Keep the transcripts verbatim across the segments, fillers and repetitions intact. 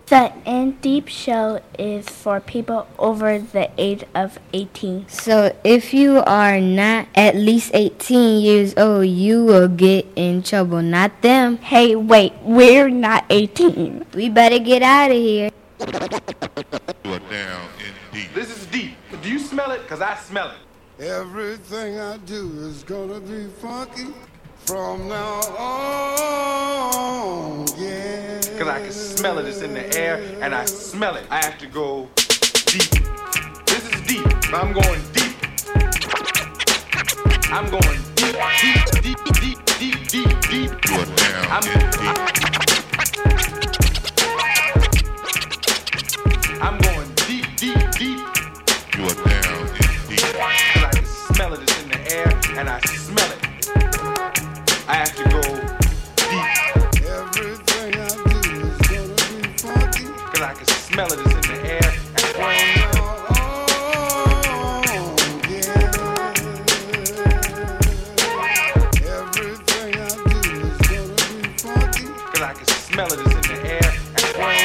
The In Deep Show is for people over the age of eighteen. So if you are not at least eighteen years old, you will get in trouble, not them. Hey, wait, we're not eighteen. We better get out of here. You are down in deep. This is deep. Do you smell it? Because I smell it. Everything I do is gonna be funky from now on, yeah. Because I can smell it. It's in the air, and I smell it. I have to go deep. This is deep. I'm going deep. I'm going deep, deep, deep, deep, deep, deep, deep. You are down I'm, in deep. I'm going deep, deep, deep. You are down in deep. Because I can smell it. It's in the air, and I smell it. I have to go deep. Everything I do is gonna be funky. Because I can smell it. It's in the air. And From now on, yeah. Everything I do is gonna be funky. Because I can smell it. It's in the air. And From now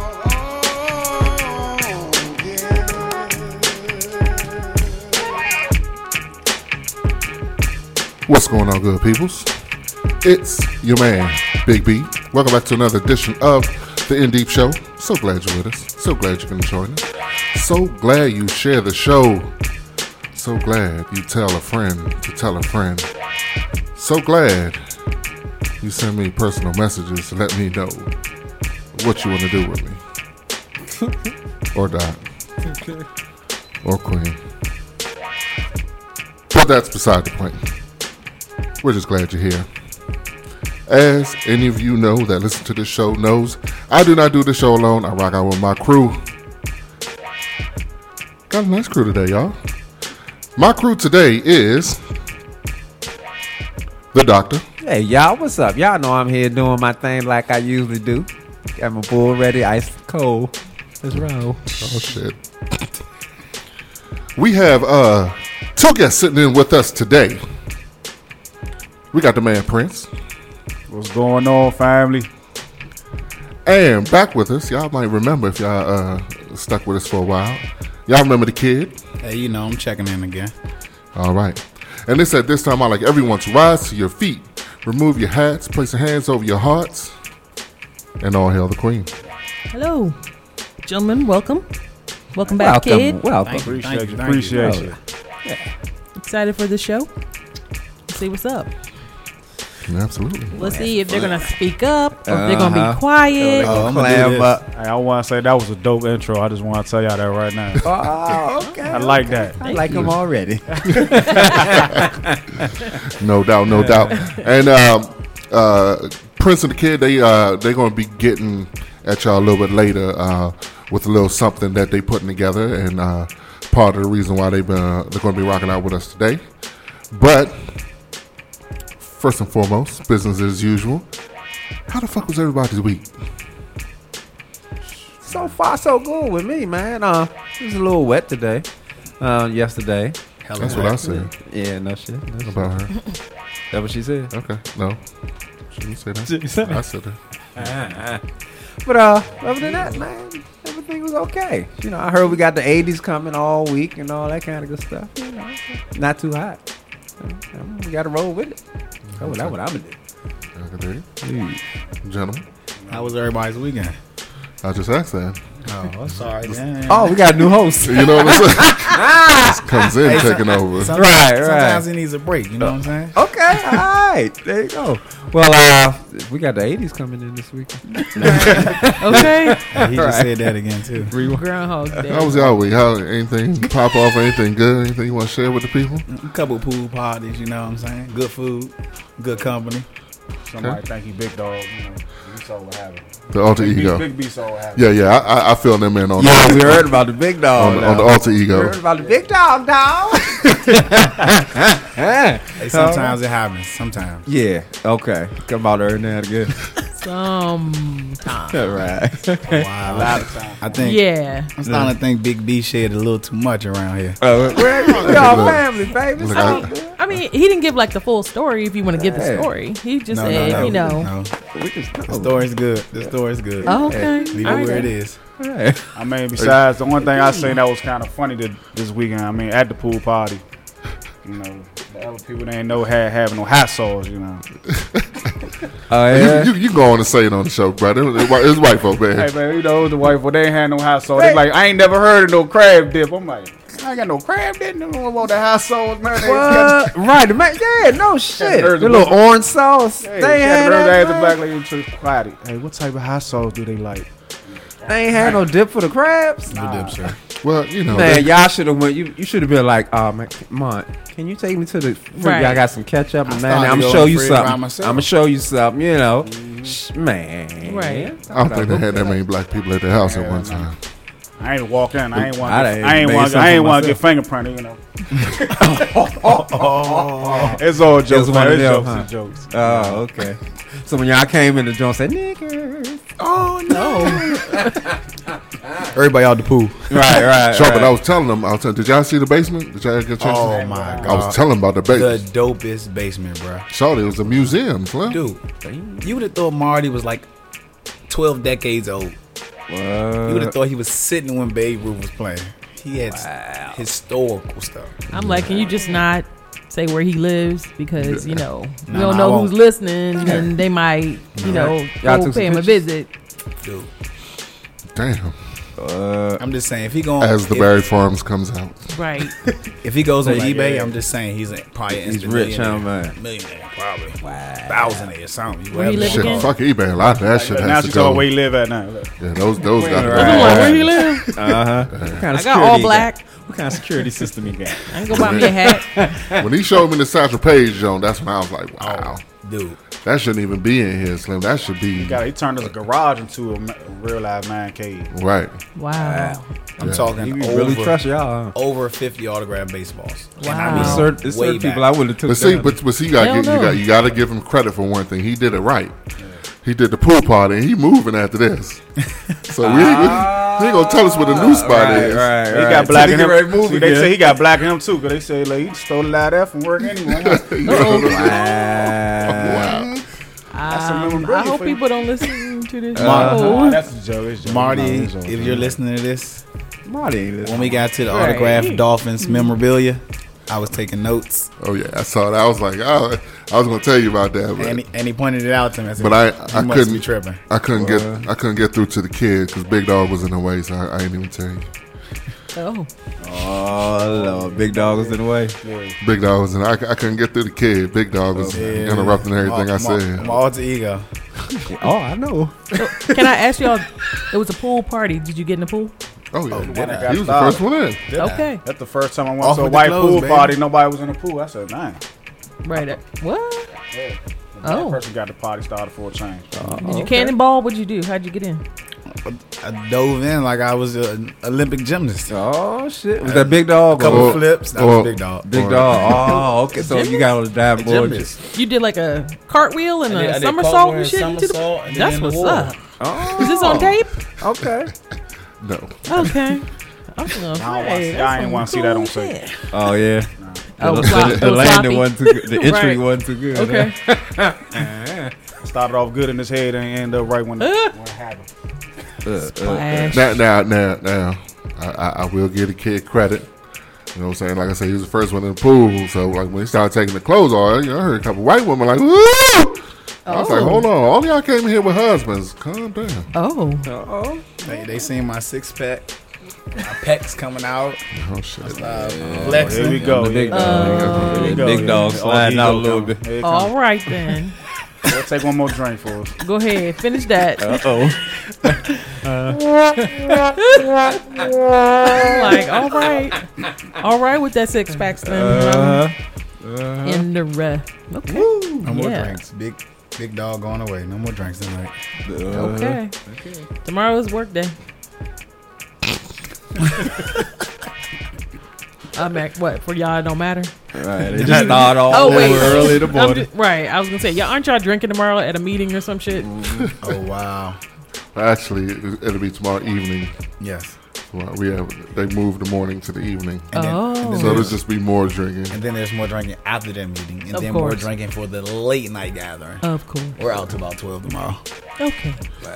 on, yeah. What's going on, good peoples? It's your man, Big B. Welcome back to another edition of the In Deep Show. So glad you're with us. So glad you can join us. So glad you share the show. So glad you tell a friend to tell a friend. So glad you send me personal messages to let me know what you want to do with me. Or Dot. Or Queen. But that's beside the point. We're just glad you're here. As any of you know that listen to this show knows, I do not do the show alone. I rock out with my crew. Got a nice crew today, y'all. My crew today is the Doctor. Hey, y'all, what's up? Y'all know I'm here doing my thing like I usually do. Got my bull ready, ice cold. Let's roll. Oh, shit. We have uh, two guests sitting in with us today. We got the man Prince. What's going on, family? And back with us, y'all might remember if y'all uh, stuck with us for a while. Y'all remember the kid? Hey, you know, I'm checking in again. All right. And this at this time, I'd like everyone to rise to your feet, remove your hats, place your hands over your hearts, and all hail the Queen. Hello, gentlemen. Welcome. Welcome back, Welcome. kid. Welcome. Thank you, Appreciate thank you. you, thank Appreciate you. you. Yeah. Excited for the show. Let's see what's up. Absolutely. Let's see if they're gonna speak up or if they're gonna Uh-huh. be quiet. Oh, I'm gonna Clam do this. up. Hey, I want to say that was a dope intro. I just want to tell y'all that right now. Oh, okay. I like that. I like them already. No doubt, no doubt. And um, uh, Prince and the kid, they uh, they're going to be getting at y'all a little bit later uh, with a little something that they putting together, and uh, part of the reason why they've been uh, they're going to be rocking out with us today. But first and foremost, business as usual. How the fuck was everybody's week? So far, so good with me, man. Uh, it was a little wet today. Uh, yesterday. Hella That's wet. what I said Yeah, no shit. No shit. about her. That what she said? Okay, no, she didn't say that. She said- I said it. But uh, other than that, man, everything was okay. You know, I heard we got the eighties coming all week and all that kind of good stuff. You know, not too hot. So, um, we got to roll with it. Oh, that's what I'm gonna do. Okay, gentlemen, How was everybody's weekend? I just asked that. Oh, I'm sorry, man. Oh, we got a new host. You know what I'm saying? Just comes in Hey, taking over. Sometimes, Right, right. Sometimes he needs a break. You know what I'm saying? Okay, all right. There you go. Well, uh, we got the eighties coming in this weekend. Okay. He just said that again too. Groundhog Day. How was y'all week? How anything pop off? Anything good? Anything you want to share with the people? A couple pool parties. You know what I'm saying? Good food, good company. Somebody thank you, Big Dog. You know, you saw what happened. The alter Big B, ego. Big B saw what happened. Yeah, yeah. I, I, I feel them in on Yeah, that. we heard about the big dog. on, the- now. on the alter We ego. heard about the big dog, dog. Hey, sometimes it happens. Sometimes. Yeah. Okay. Come out there now again. Sometimes. Right. Wow. I think. Yeah. I'm starting to think Big B shared a little too much around here. Uh, we're, we all family, baby. Look, So, I- I mean, he didn't give like the full story. If you want to give the Hey. story, he just No, no, said, no, you know. no. We just The story's good. The story's good. Oh, okay. Leave All it right where it then. is. Hey. I mean, besides the one thing I seen that was kind of funny to, this weekend. I mean, at the pool party, you know, the other people they ain't know had having no hot sauce. You know, Oh yeah. You, you, you go on and say it on the show, brother. It's, white- it's white folk, man. hey man, you know the wife, well, they ain't had no hot sauce. They like, I ain't never heard of no crab dip. I'm like, I ain't got no crab dip. No one want the hot sauce, man. They What? Right, man. Yeah, no shit. heard The the- little orange sauce. Hey, they ain't had the that, the man. black lady to quiet. Hey, what type of hot sauce do they like? They ain't had no dip for the crabs. No dip, sir. Well, you know, Man, they- y'all should have went. You you should have been like, oh man, come on, can you take me to the? Right. Y'all got some ketchup and I man, started I'm to gonna go show in you the fridge by something. I'm myself. gonna show you something. You know, Shh, man. Right. I don't think they had that many black people at their house at one time. I ain't walk in. I ain't want. I I, done I ain't made want. I something ain't want to myself. get fingerprinted. You know. It's all jokes. It's one Man. of It's them, jokes. huh? It's jokes. Oh, okay. So when y'all came in, the joint said, "Niggers." Oh no! Oh, Everybody out the pool. Right, right. Sure, but right. I was telling them, I was telling, did y'all see the basement? Did y'all get a chance? to- Oh my god! I was telling them about the the basement. dopest basement, bro. Shorty, it was a museum, Slim. Dude, you would have thought Marty was like twelve decades old. You would have thought he was sitting when Babe Ruth was playing. He had s- historical stuff. I'm like, can you just not say where he lives because you know we No, don't no, I know won't. who's listening and they might you know Y'all go took pay some him a pictures? visit. Dude, Damn. Uh, I'm just saying if he going As the if, Barry Farms comes out. Right. if he goes on Like, eBay, yeah. I'm just saying he's a, probably an He's instant rich, huh, millionaire. man? Millionaire, probably. Thousandaire or something. Where he live Shit, again? fuck eBay. A lot of that shit now has she to told go. where he live at now. Yeah, those those got to Right. I'm like, where go. he live? uh huh. What kind I of got all security he black. What kind of security system he got? I ain't gonna buy me a hat. When he showed me the Satchel Paige joint, that's when I was like, wow. Dude, That shouldn't even be in here, Slim. That should be He got. He turned his garage into a, ma- a real live man cave. right. Wow. I'm Yeah. talking He over, really trust y'all. Huh? over fifty autographed baseballs. And Wow. I mean, There's certain, there's way certain people back. I would have took But see, down. but, but see, you got Hell you no. got you got to give him credit for one thing. He did it right. He did the pool party, and he moving after this. So we, ain't- he ain't gonna tell us where the new spot right, is. right, He right. got black Till in he him. get ready to move See, they again. say he got black in him too, because they say like he stole a lot of that from work anyway. Wow. Um, I hope people don't listen to this Uh-huh. show. That's a joke. It's a joke. Marty, No, it's a joke. if you're listening to this, Marty ain't listening. when we got to the Right. autographed Dolphins memorabilia, I was taking notes, Oh yeah, I saw that. I was like, oh, I was gonna tell you about that, but, and he, and he pointed it out to me. I said, but I "You I must couldn't be tripping." I couldn't get I couldn't get through to the kid because Big Dog was in the way, so I, I ain't even tell you. Oh, Oh Lord, big dog was in the way. Big Dog was in. I, I couldn't get through the kid. Big Dog was Yeah. interrupting everything my, I said. My, my alter ego. Oh, I know. can I ask y'all? It was a pool party. Did you get in the pool? Oh yeah, did I? he was the first one in. Did I? Okay, That's the first time I went Off to a with the white clothes, pool baby. party. Nobody was in the pool. I said, man. right. uh, What? The Oh. black person got the party started for a change. Did you cannonball? What'd you do? How'd you get in? I dove in like I was an Olympic gymnast. Oh shit, was that big dog? A couple Oh, flips. That oh. was big dog. Big dog. Oh, okay. So you got on the dive board. Gymnast. You did like a cartwheel and I did- I a did somersault cartwheel and and shit. into the- somersault and then That's in the what's water. up. Oh, Is this on tape? Okay. No, Okay. I was gonna I don't wanna say, see- that's I ain't some wanna see that cool on tape. shit. Oh yeah. Oh, the, it was slop- the, it the was landing sloppy. wasn't too good. The entry Right. wasn't too good. Okay. Huh? Started off good in his head and ended up right when, Uh. when it happened. Uh, uh, Splash. now now now now, I, I, I will give the kid credit. You know what I'm saying? Like I said, he was the first one in the pool. So like when he started taking the clothes off, you know, I heard a couple white women like, woo! I was like, Oh. hold on, all y'all came in here with husbands. Calm down. Oh. oh. They, they seen my six pack, my pecs coming out, Oh shit. uh, flexing. Here we go. The big yeah. dog. Here we The go, big yeah. dog All sliding ego out a little coming. bit. Here it All comes. right then. We'll take one more drink for us. Go ahead. Finish that. Uh oh. I'm like, all right. All right with that six pack then. Uh, In the re. Okay. No more Yeah. drinks. Big big dog going away. No more drinks tonight. Okay. Tomorrow's work day. I'm at what for y'all? It don't matter. right. They just start off Oh wait, early in the I'm morning. ju- right. I was gonna say, y'all aren't y'all drinking tomorrow at a meeting or some shit? Oh wow. Actually, it- it'll be tomorrow evening. Yes. Well, we have they moved the morning to the evening, And then, Oh. and then so there'll there's, just be more drinking. and then there's more drinking after that meeting, and Of then more course. drinking for the late night gathering. Of course. We're out till about twelve tomorrow. Okay.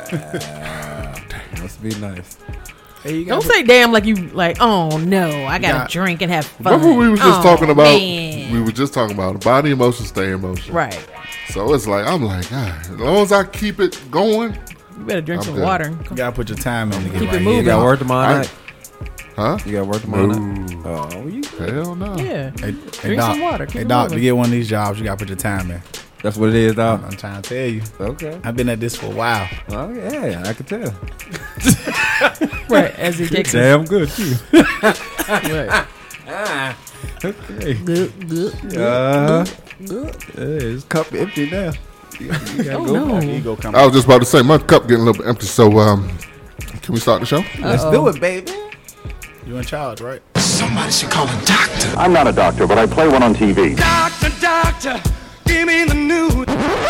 Must be nice. Hey, you Don't say damn like you like. Oh no, I gotta got- drink and have fun. Remember we was just Oh, talking about man. we were just talking about body in motion, stay in motion. Right. So it's like I'm like, ah, as long as I keep it going, You better drink I'm some good. water. You gotta put your time in to get Keep it right moving. You here. got work tomorrow I- night? huh? You got work tomorrow No. night? Oh, you? Hell no. Yeah. Hey, hey, Drink Doc, some water. Keep hey, it Doc, to moving. get one of these jobs, you gotta put your time in. That's what it is, dog. I'm trying to tell you. Okay. I've been at this for a while. Oh yeah, I can tell. Right. As he takes his, Damn good too. right. Okay. Good, good, good, Uh, good. hey, his cup empty now. You, you gotta Oh go no. back. Ego come I was just about to say my cup getting a little bit empty. So um, can we start the show? Let's do it, baby. You in charge, right? I'm not a doctor, but I play one on T V. Doctor, doctor, give me the news.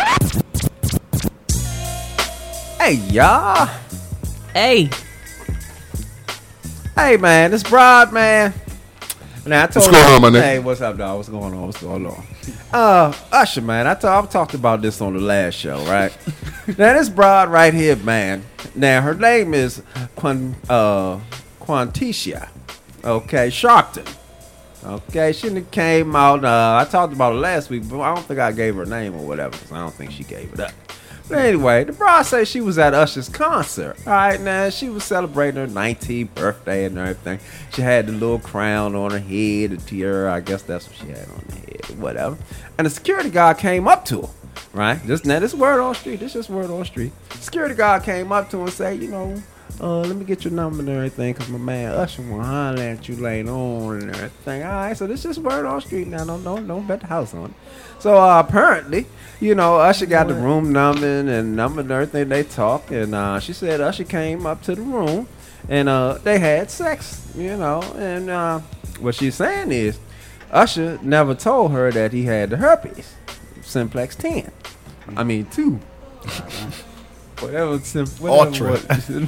Hey, y'all. Hey. Hey, man, this broad, man. Now, I told What's going on, my nigga? Hey, what's up, dog? What's going on? What's going on? Uh, Usher, man, I told, I've talked about this on the last show, right? Now, this broad right here, man. Now, her name is Quan, uh, Quanticia. Okay, Sharpton. Okay, she done came out. Uh, I talked about it last week, but I don't think I gave her name or whatever because I don't think she gave it up. But anyway, the broad say she was at Usher's concert. All right, now she was celebrating her nineteenth birthday and everything. She had the little crown on her head, the tiara. I guess that's what she had on her head, or whatever. And the security guard came up to her. Right, just now this word on the street. This just word on the street. Security guard came up to her and say, you know, uh, let me get your number and everything, cause my man Usher will holler at you later on and everything. All right, so this just word on the street now. Don't don't don't bet the house on it. So uh, apparently, you know, Usher got the room number and number and everything. They talked, and uh, she said Usher came up to the room and uh, they had sex. You know, and uh, what she's saying is, Usher never told her that he had the herpes simplex ten. I mean two. Whatever, sim- whatever, Ultra.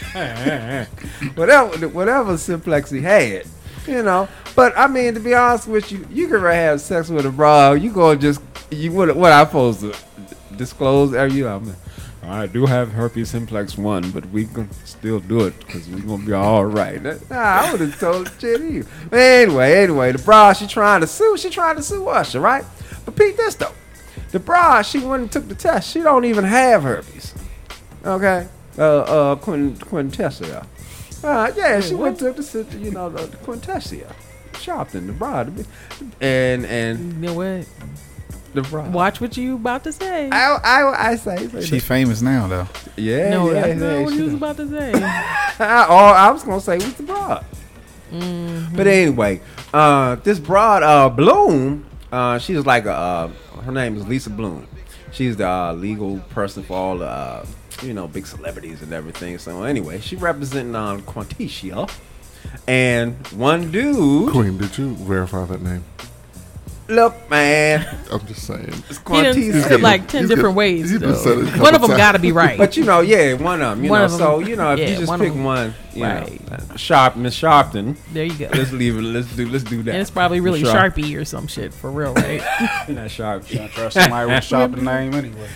whatever, whatever simplex he had, you know. But I mean, to be honest with you, you can have sex with a bra. You gonna just you what? What I supposed to disclose? Are you? I mean, I do have herpes simplex one, but we can still do it because we gonna be all right. Nah, I would have told shit you. But anyway, anyway, the bra she trying to sue. She trying to sue Usher, right? But Pete, this though, the bra she went and took the test. She don't even have herpes. Okay, uh, uh, Quint- Quintessia. Uh, yeah, she went to the, you know, the, the Quintessia. Sharpton, the bride, and and You know what? the bride. Watch what you about to say. I I I say, say She's famous now, though. yeah, no, yeah, that's yeah, not what she you was done. about to say. I, or I was gonna say what's the broad. But anyway, uh, this broad uh, Bloom, uh, she was like a, uh, her name is Lisa Bloom. She's the uh, legal person for all the uh, you know big celebrities and everything. So anyway, she representing um, Quanticia, and one dude. Queen, did you verify that name? Look, man, I'm just saying. it's He done said Quanticia. like ten He's different good. ways. He done though. said it a couple One of them times. got to be right. But you know, yeah, one of them. You One know, of 'em- so you know, if yeah, you just one of pick 'em. one, you Right. know, uh, Sharp, Miss Sharpton. there you go. Let's leave it. Let's do. Let's do that. And it's probably really Miss Sharp- Sharpie or some shit for real, right? Not Sharp. I trust somebody with sharper name anyway.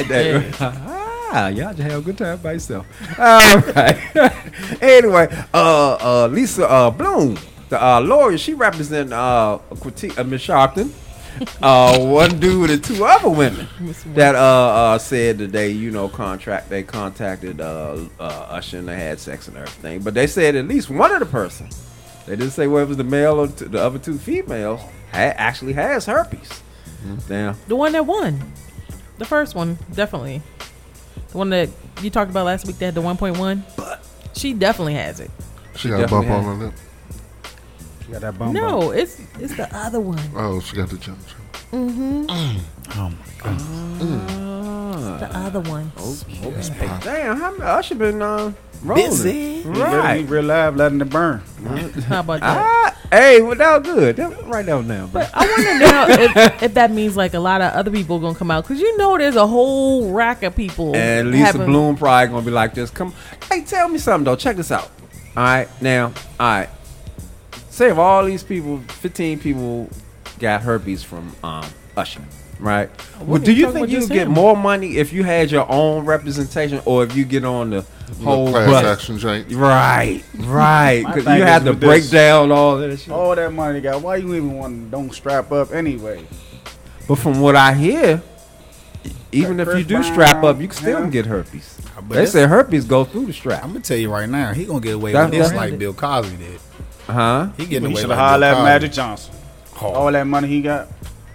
Ah, y'all just have a good time by yourself. All right. Anyway, uh, uh, Lisa uh, Bloom, the uh, lawyer, she represents uh, Quati- uh, Miss Sharpton. Uh, one dude and two other women that uh, uh said that they, you know, contract they contacted uh, uh Usher and they had sex and everything, but they said at least one of the person, they didn't say whether it was the male or t- the other two females, ha- actually has herpes. Damn. The one that won. The first one, definitely. The one that you talked about last week that had the one point one. But she definitely has it. She got a bump on her lip. She got that bum bum. No, it's it's the other one. Oh, she got the jump. Mm-hmm. Oh my god. The other one. Damn, how many Usher been uh, rolling? Busy. Right. Real live, letting it burn. How about that? Ah, hey, well, that was good. That, right down now, bro. But I wonder now if, if that means like a lot of other people gonna come out, because you know there's a whole rack of people. And Lisa having- Bloom probably gonna be like this. Come, hey, tell me something though. Check this out. All right, now, all right. Say if all these people, fifteen people, got herpes from um, Usher, right? Well, do you think you get him. more money if you had your own representation, or if you get on the whole class bus? action joint? Right, right. My Because thing you is have to with break this- down all that shit. All that money they got. Why you even want to don't strap up anyway? But from what I hear, e- even Like if you Chris do strap Brown, up, you can still yeah. get herpes. But They that's- say herpes go through the strap. I'm gonna tell you right now, he gonna get away That- with this that- like Bill Cosby did. Huh? He getting He away should like have hollered Bill at Cosby. Magic Johnson. All that money he got.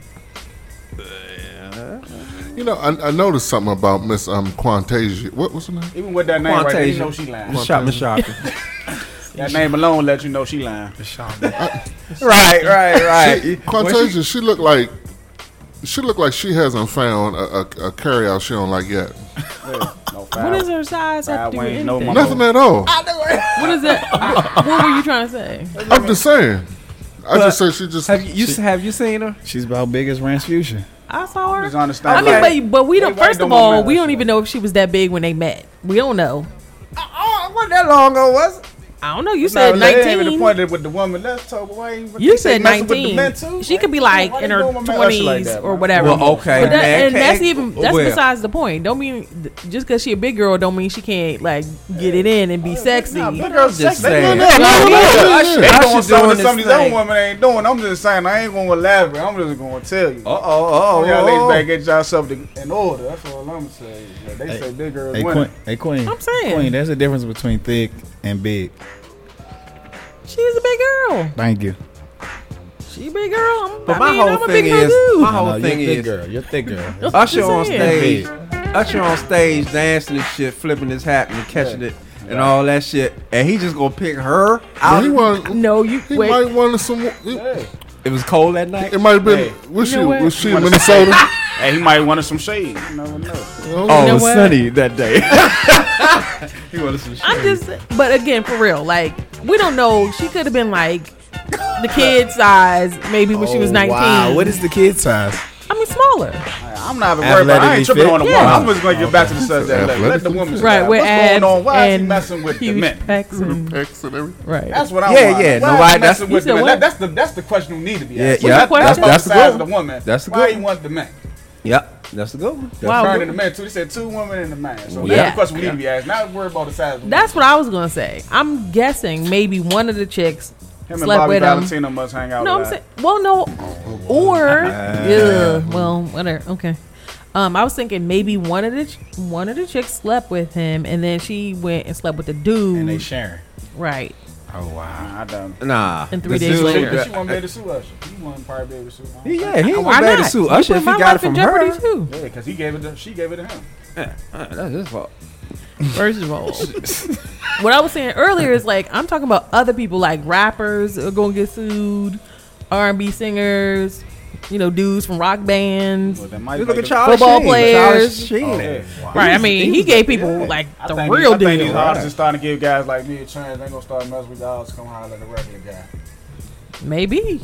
You know, I, I noticed something about Miss um, Quantasia. What was her name? Even with that name right there, you Quantasia. know she lying. Miss Shop, Miss Shop. That name alone let you know she lying. Right, right, right. She, Quantasia, she looked like she looked like she hasn't found a, a, a carryout she don't like yet. No What is her size have to do with wings, no anything? Nothing at all. What is that? what, what were you trying to say? I'm just saying. I just say she just. Have you, you have you seen her? She's about big as Rasputia. I saw her. Just understand. I mean, but but we don't. Everybody First don't of want all, mad we at don't you. even know if she was that big when they met. We don't know. Oh, wasn't that long ago, was it? I don't know. You No, said they ain't even the nineteen. point that with the woman. Let's talk about why ain't- You they say said messing with the nineteen. men too? She could be Why- like why in they her doing my man Usher like twenties that, or man? whatever. Well, okay, But that, man, and that's can't- even that's well. besides the point. Don't mean just because she a big girl don't mean she can't like get it in and be sexy. Nah, big girls Just just they saying. doing No, no, no, no, Usher no, doing Usher something doing that some of his these other thing. women ain't doing. I'm just saying I ain't gonna elaborate. I'm just gonna tell you. Uh oh, oh, Y'all ladies oh. better get yourself to- in order. That's all I'm gonna say. Like, they say big girls Hey winning. Queen, hey Queen. I'm saying. Queen, there's a difference between thick and big. She's a big girl. Thank you. She a big girl. I'm, But I my mean, whole I'm a thing big girl is, too. my whole No, thing you're a thick is, girl. You're a thick girl. Usher on saying. stage, Usher on stage dancing and shit, flipping his hat and catching it and all that shit, and he just gonna pick her But out. he wanted, No, you he wait. might wanted some. It, It was cold that night. it might have been. Hey, was you she? know what? Was she in Wanna- Minnesota? Hey, he might want some shade. You never know. Oh, know it was what? sunny that day. He wanted some I'm shade. just, but again, for real, like we don't know. She could have been like the kid size, maybe when she was Oh, nineteen. Wow, what is the kid size? I mean, smaller. I'm not even worried about it. I ain't Athletically tripping fit? on the Yeah. woman. I'm just gonna get back to the subject. Let, let the Athletically woman fit. say Right, that. with What's abs going on? Why is he and messing with the huge men? pecs and Pecs and everything. right. That's what I Yeah, want. yeah, Why nobody- is he that's- messing with You said the men? what? That, that's the that's the question we need to be Yeah, asked. yeah, That's, that's- that's, that's the the size good of the woman. That's the Why good you want the men? Yep, that's the good one. That's Wow. Turning the men too. They said two women and a man. So Yeah. that's the question we need to be asked. Not worry about the size. Of the That's what I was gonna say. I'm guessing maybe one of the chicks Him and slept Bobby with him. Valentino must hang out. No, I'm a lot. saying, well, no, or yeah, well, whatever. Okay. Um, I was thinking maybe one of the ch- one of the chicks slept with him, and then she went and slept with the dude. And they sharing. Right. Oh wow. Nah, I don't. Nah. And three the days dude- later. She wasn't able to sue Usher. He wasn't probably able to sue him. Yeah, he ain't Why gonna be able not? to sue You Usher put if he my got life it from in jeopardy her. too. Yeah, because he gave it. To, she gave it to him. Yeah, uh, that's his fault. First of all, what I was saying earlier is like I'm talking about other people, like rappers are gonna get sued, R and B singers, you know, dudes from rock bands. Well, that might You make look at it- Charles Football Sheen. players. Charles Sheen. Oh, yeah. Right. I mean, he gave people Yeah. like I the think real these, I think deal. these artists are starting to give guys like me a chance. They ain't gonna start messing with dogs. Come holler at a regular guy. Maybe.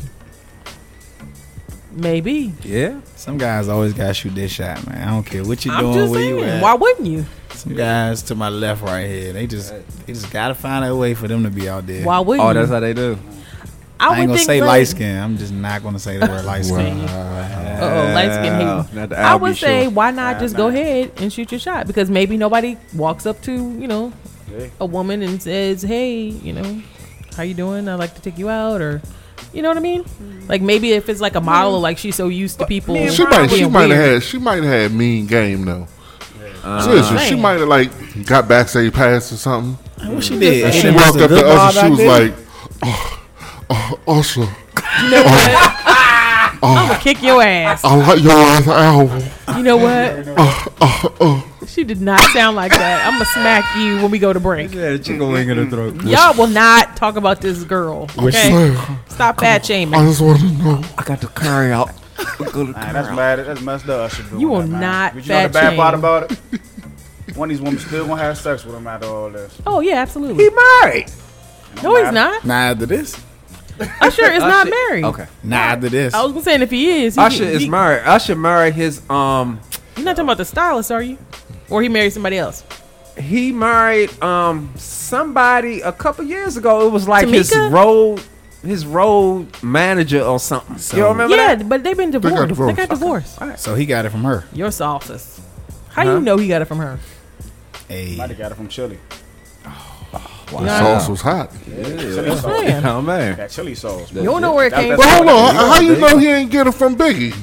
Maybe. Yeah. Some guys always gotta shoot their shot, man. I don't care what you I'm doing, just where you saying. at. Why wouldn't you? Some guys to my left, right here, they just they just gotta find a way for them to be out there. Why wouldn't Oh, you? that's how they do. I, I would ain't gonna think say like- light skin. I'm just not gonna say the word light skin. Uh-oh, light skin hating. Not the I Albie would say, show. why not Nah, just nah. go ahead and shoot your shot? Because maybe nobody walks up to, you know, Yeah. a woman and says, hey, you know, how you doing? I'd like to take you out, or, you know what I mean? Like maybe if it's like a model, like she's so used to people. She might. She being might have weird. had. She might have had mean game though. Uh, Seriously, she Man. might have like got backstage pass or something. What she did? And she Ain't walked it up the to good Usher. She vibe was back there? like, "Oh, oh, Usher, You know what? I'm gonna kick your ass. I like your last album." You know what? Uh, uh, uh. She did not sound like that. I'm gonna smack you when we go to break. Yeah, the chicken wing in her throat. Y'all will not talk about this girl. Okay? Say, Stop fat I shaming. just want to know. I got the curry out. Go to Nah, that's bad. That's messed up. Usher doing You will that, man. not But you know the fat bad part shame. about it? One of these women still gonna have sex with him after all this. Oh yeah, absolutely. He married. No, he's not. Nah, after this. Usher is not Usher- married. Okay. Nah, after this. I was gonna say, and if he is, he, Usher he, is married. Usher married his um. You're not talking about the stylist, are you? Or he married somebody else? he married um somebody a couple years ago. It was like his Tamika? road, his road manager or something. So- you remember Yeah, that? but they've been divorced. They got divorced. divorced. So he got it from her. Your sauces. How Huh? you know he got it from her? Hey. Might have got it from Chili. The sauce was hot. Chili sauce. Man. Oh man. That chili sauce. You don't know where it came But from. hold on, how, how you know he ain't get it from Biggie?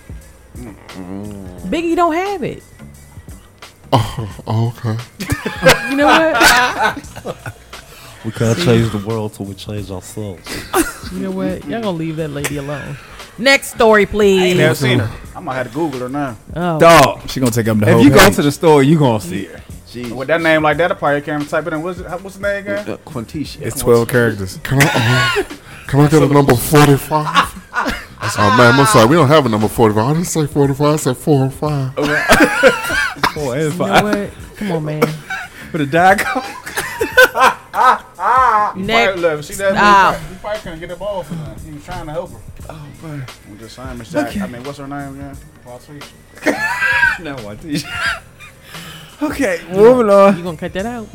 Biggie don't have it. Oh, okay. You know what? We can't change the world till we change ourselves. You know what? Y'all gonna leave that lady alone. Next story, please. Never seen her. I might have to Google her now. Oh. Dog. She gonna take up the If whole you go page. to the store, you gonna see her. Jeez. With that name like that, I probably can't type it in. What's, it, what's the name again? Uh, Quintisha. It's twelve characters. Can I, uh, can I get a number forty-five? Oh, man, I'm sorry. We don't have a number forty-five. I didn't say forty-five. I said four and five. Four and You know five. what? Come on, man. With a diagram. Next. Look, see that? Stop. He probably couldn't get up off of that. He was trying to help her. Oh man. I'm just saying, Miss Jack. I mean, what's her name again? Patricia. No, what? Okay, moving on. You gonna cut that out?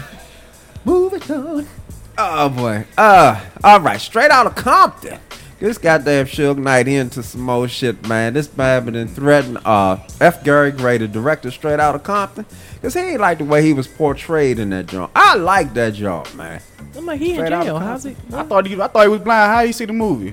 Moving on. Oh boy. Uh, all right. Straight out of Compton. This goddamn Suge Knight into some more shit, man. This man been threatened uh F. Gary Gray, the director, Straight Out of Compton, cause he ain't like the way he was portrayed in that joint. I like that joint, man. I'm like, he in Straight out jail. of How's he? I thought he, I thought he was blind. How you see the movie?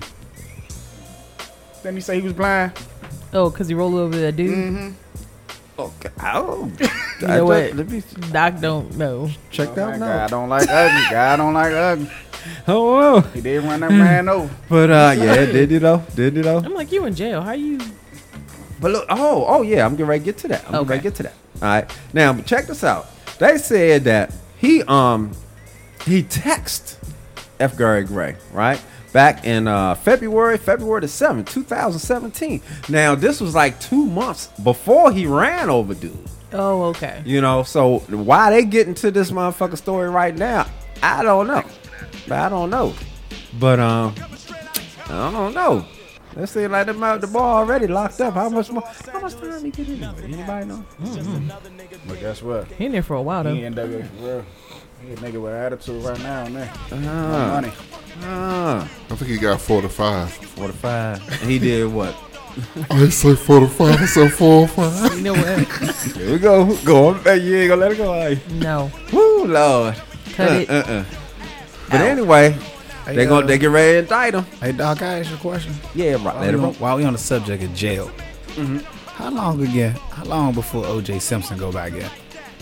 Didn't he say he was blind? Oh, cause he rolled over that dude. Mm-hmm. Okay. Oh. You know what? Let me Doc don't know. check that Guy out. don't like ugly. Guy don't like ugly. Oh, well. He did run that man over. But uh, yeah, did you though? Did you though? I'm like, you in jail? How you? But look, oh, oh yeah, I'm getting ready to get to that. I'm getting Okay. ready to get to that. All right. Now, but check this out. They said that he um he texted F. Gary Gray, right? Back in uh, February, February the seventh, two thousand seventeen. Now, this was like two months before he ran over dude. Oh, okay. You know, so why they getting to this motherfucker story right now? I don't know. I don't know. But um, I don't know. It seems like the, the ball already locked up. How much more? How much time he get in there? Anybody know? Mm-hmm. But guess what? He in there for a while though. He end up with real. He a nigga with attitude right now, man. Ah. No money. Ah, I think he got forty-five. forty-five. And he did what? I say forty-five. I said four or five. You know what? Here we go. Go on. Hey, you ain't gonna let it go. Are you? No. Woo, Lord. Cut uh, it. Uh, uh. But anyway, Hey, they gonna uh, they get ready to indict him. Hey, Doc, I ask you a question. Yeah, right. While Let we, it on, roll. while we on the subject of jail, Mhm. how long again? How long before O J Simpson go back in?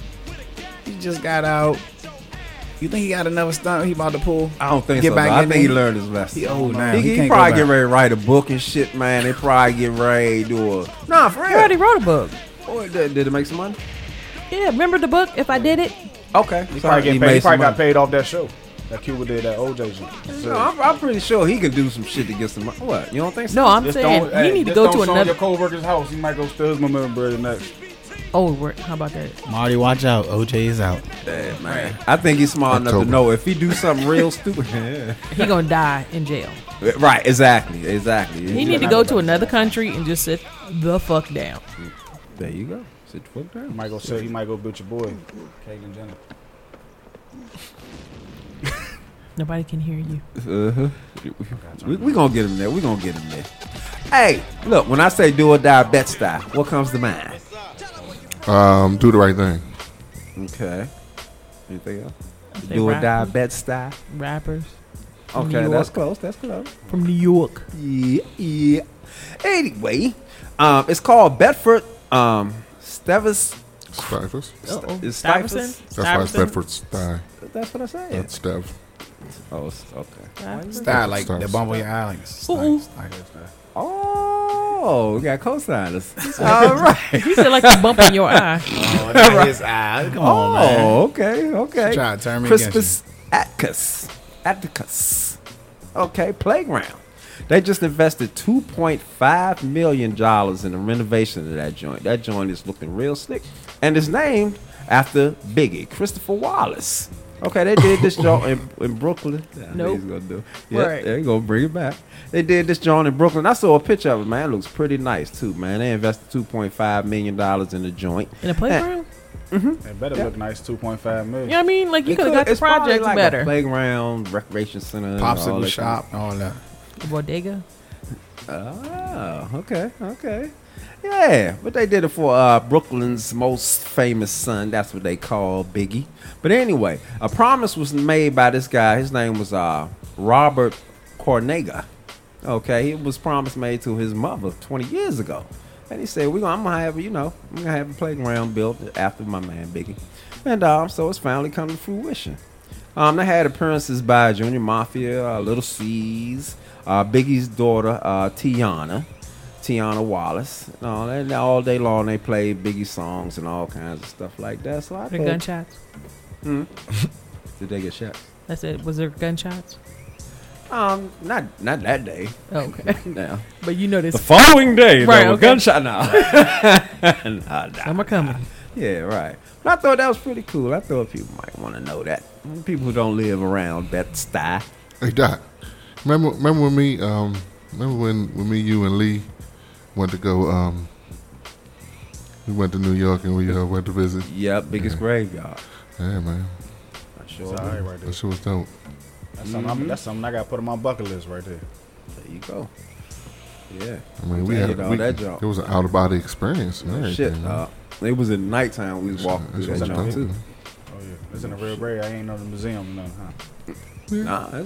He just got out. You think he got another stunt he about to pull? I don't think Get so. back though. I in think he there? learned his lesson. He old now. He, He he can't go probably back. get ready to write a book and shit, man. They probably get ready to do a. Nah, for He real. already wrote a book. Boy, did, did it make some money? Yeah, remember the book? If I did it. Okay. He So probably, get he paid, made he probably some got money. paid off that show. That Cuba did that O J shit. No, I'm, I'm pretty sure he could do some shit to get some money. What? You don't think so? No, I'm Just saying don't- he hey, need to just go don't to show another. your coworker's house. He might go steal his memorabilia next. Oh, where- how about that? Marty, watch out. O J is out. Yeah, man. I think he's smart enough to October. know if he do something real stupid. Yeah. He gonna die in jail. Right, exactly, exactly. He need to go to another country and just sit the fuck down. There you go. Sit the fuck He down. might go say he might go beat your boy, Caitlyn Jenner. Nobody can hear you. Uh-huh. We, we gonna get him there. We gonna get him there. Hey, look, when I say do or die bet style, what comes to mind? Um, do the right thing. Okay. Anything else? say Do or die rappers. bet style. Rappers. from New Okay, that's York. close. That's close. From New York. Yeah, yeah. Anyway, um, it's called Bedford um Stuyvesant. Stifus. Uh-oh. Is Stuyvesant? That's why it's Stuyvesant? Bedford's die. That's what I said. That's Stev. Oh, it's- okay. Stuyvesant? Style like Style. the bump on your eye. Like, Ooh. Oh, we got co-signers. All right. You said like a bump in your eye. Oh, not his eye. Come on, man. Oh, okay, okay. Try to turn me Crispus Atticus. Atticus. Okay, playground. They just invested two point five million dollars in the renovation of that joint. That joint is looking real slick. And it's named after Biggie, Christopher Wallace. Okay, they did this joint in, in Brooklyn. Yeah, I know Nope. he's gonna do. Yeah, Right. there you go, bring it back. They did this joint in Brooklyn. I saw a picture of it, man. It looks pretty nice too, man. They invested two point five million dollars in the joint. In a playground? Mm-hmm. It better Yeah. look nice. Two point five million. You know what I mean? Like you It could have could- got the it's probably projects like better. A playground, recreation center, and all Popsicle that shop, and all that. The bodega. Oh, okay, okay. Yeah, but they did it for uh, Brooklyn's most famous son. That's what they call Biggie. But anyway, a promise was made by this guy. His name was uh, Robert Cornega. Okay, it was promise made to his mother twenty years ago. And he said, "We gonna, I'm gonna have, you know, I'm gonna have a playground built after my man Biggie." And um, so it's finally come to fruition. Um, they had appearances by Junior Mafia, uh, Little C's, uh, Biggie's daughter, uh, Tiana, Tiana Wallace. And all, and all day long they played Biggie songs and all kinds of stuff like that. So I The thought, gunshots. Hmm? Did they get shot? That's it. Was there gunshots? Um, not not that day. Oh, okay. No. But you know this. The following day, Right, there were okay. gunshot now. nah, nah. Some are coming. Yeah, right. But I thought that was pretty cool. I thought people might want to know that. People who don't live around Bed-Stuy. Hey Doc, remember remember when me um remember when, when me, you and Lee went to go um we went to New York and we uh, went to visit. Yep, biggest yeah. graveyard. Yeah, man. I sure It's all right do. right there. That shit was dope. That's, something I'm, that's something I got to put on my bucket list right there. There you go. Yeah. I mean, we Yeah, had you know, we, that jump. it was an out of body experience and No everything. shit, man. dog. It was at nighttime. We was walking through That that shit jump was too. dope. Oh yeah, it's in the real Bray. I ain't know the museum, no, huh? Nah, that's,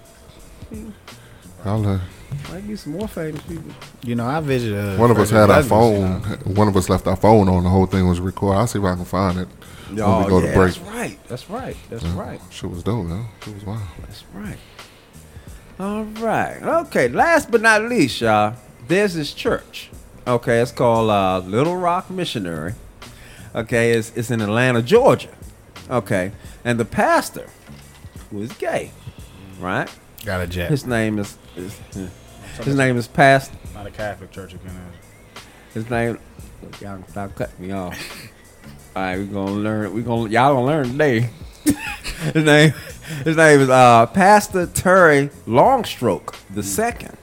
I'll, uh, might be some more famous people. You know, I visited. Uh, one of us Frederick had our Douglass, phone. you know. One of us left our phone on. The whole thing was recorded. I'll see if I can find it when Oh, we go yeah, to break. that's right. That's right. That's Yeah, right. Shit was dope, though. It was wild. That's right. All right. Okay. Last but not least, y'all, there's this church. Okay, it's called uh, Little Rock Missionary. Okay, it's it's in Atlanta, Georgia. Okay, and the pastor, who is gay, right? Got a jet. His name is, is his name is Pastor. Not a Catholic church again. is His name. Look, y'all can stop cutting me off. All right, we're gonna learn. We gonna y'all gonna learn today. his name. His name is uh, Pastor Terry Longstroke the second.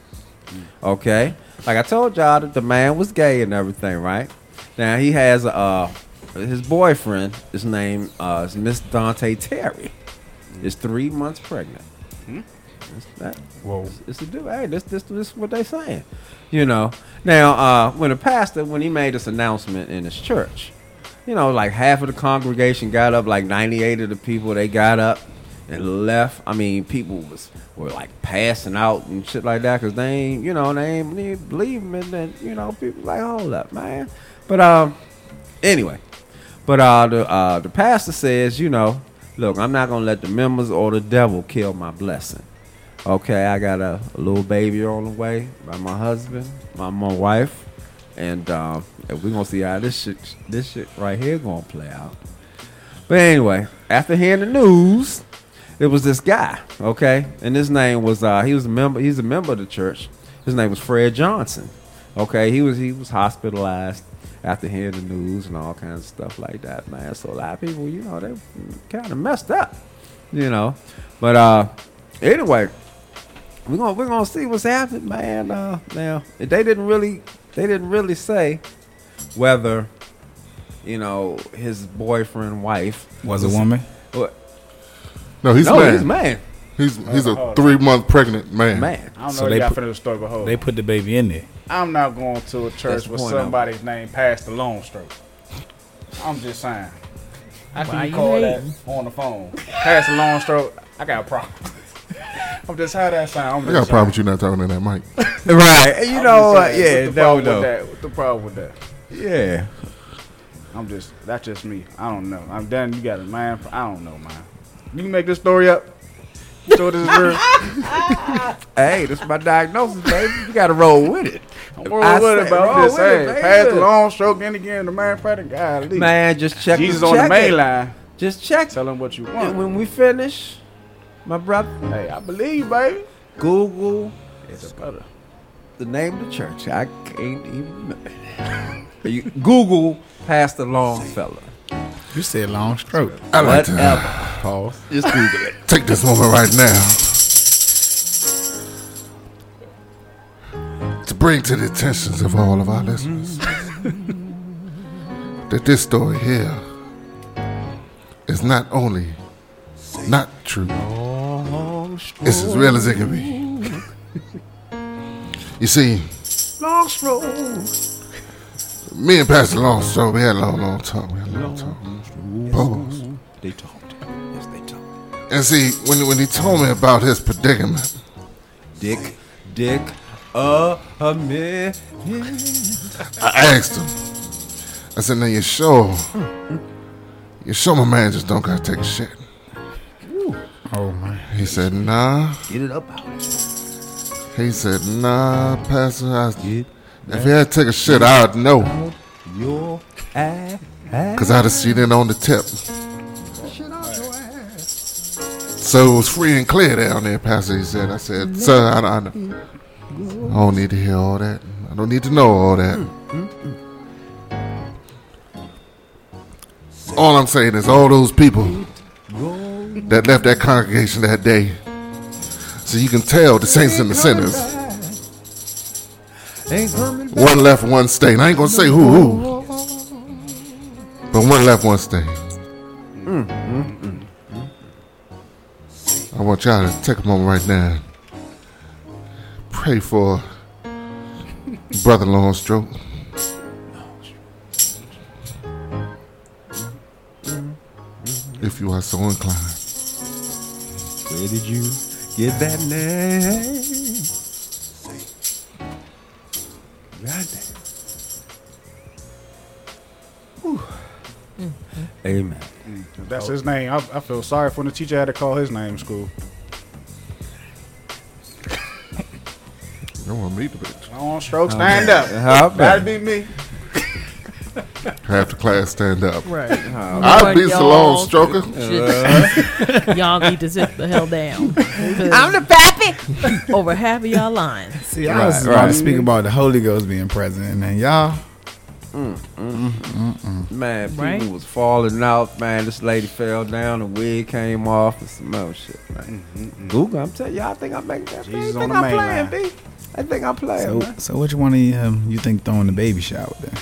Okay, like I told y'all that the man was gay and everything, right? Now he has a uh, his boyfriend. His name uh, is Miss Dante Terry. Is three months pregnant. Hmm? It's that. Whoa. It's, it's a dude. Hey, this this this is what they saying. You know. Now, uh, when the pastor, when he made this announcement in his church, you know, like half of the congregation got up, like ninety-eight of the people, they got up and left. I mean, people was were like passing out and shit like that because they ain't, you know, they ain't, they ain't believe him. And then, you know, people like, hold up, man. But um, anyway, but uh, the uh, the pastor says, you know, look, I'm not gonna let the members or the devil kill my blessing. Okay, I got a, a little baby on the way by my husband, my my wife, and um, and we're gonna see how this shit this shit right here gonna play out. But anyway, after hearing the news, it was this guy, okay, and his name was uh, he was a member he's a member of the church. His name was Fred Johnson. Okay, he was he was hospitalized after hearing the news and all kinds of stuff like that, man. So a lot of people, you know, they kind of messed up, you know. But uh, anyway. We're gonna we're gonna see what's happening, man. Uh, now they didn't really they didn't really say whether, you know, his boyfriend wife Was a woman? What? No, he's no, a man. he's a man. He's he's Oh, a oh. three month pregnant man. Man. I don't know So if they y'all put- finished the story, but hold They on. put the baby in there. I'm not going to a That's church the with point of it. somebody named Pastor Longstroke. I'm just saying. I Why can you call that hating? on the phone. Pastor Longstroke, I got a problem. I'm just how that sound. I'm I got a just problem with you not talking to that mic. Right. And you I'm know just what? saying, Yeah, what's the no, problem no. with that? What's the problem with that? Yeah. I'm just, that's just me. I don't know. I'm done. You got a man. I don't know, man. You can make this story up. You sure this is real? Hey, this is my diagnosis, baby. You gotta roll with it. I'm rolling I with say it, but I'm roll just with it, saying. baby. Pastor Longstroke in again, the man fighting guy. Man, just check Jesus the on the check main it. line. Just check. Tell him what you And want. when we finish, my brother, Hey, I believe you, baby. Google It's better. the name of the church. I can't even remember. You Google Pastor Longfellow. You said long stroke. I like to Whatever. Pause. Just Google it. take this moment right now to bring to the attentions of all of our listeners that this story here is not only not true, it's as real as it can be. You see, Long stroke. me and Pastor Longstrong, we had a long, long talk. We had a long talk. Pause. They talked. Yes, they talked. And see, when when he told me about his predicament, Dick, Dick, uh, a man. I asked him. I said, "Now you sure, you sure my man just don't gotta take a shit?" Oh man. He said, "Nah." Get it up out. He said, "Nah, Pastor. I, if he had to take a shit, I'd know, Your ass. cause I'd have seen it on the tip." So it was free and clear down there, Pastor. He said. I said, "Sir, I, I, I don't need to hear all that. I don't need to know all that. All I'm saying is all those people that left that congregation that day, so you can tell the saints and the sinners. One left, one stayed. I ain't gonna say who who, but one left, one stayed. I want y'all to take a moment right now. Pray for Brother Longstroke. If you are so inclined. Where did you get that name? Amen. If that's his name. I, I feel sorry for when the teacher had to call his name in school. You don't want me to bitch. Long stroke, stand up. How about That'd be me. Half the class stand up. Right. I beat the long stroker. Uh, y'all need to sit the hell down. I'm the pappy. Over half of y'all lying. See, I was about to speak about the Holy Ghost being present, and y'all. Mm, mm, mm, mm. Man, people Right? was falling out. Man, this lady fell down. The wig came off and some other shit. Man. Google, I'm telling y'all, I think I'm making that. Jesus I on think the I'm main playing, line. B. I think I'm playing. So, man. so which one of you, um, you think throwing the baby shower then?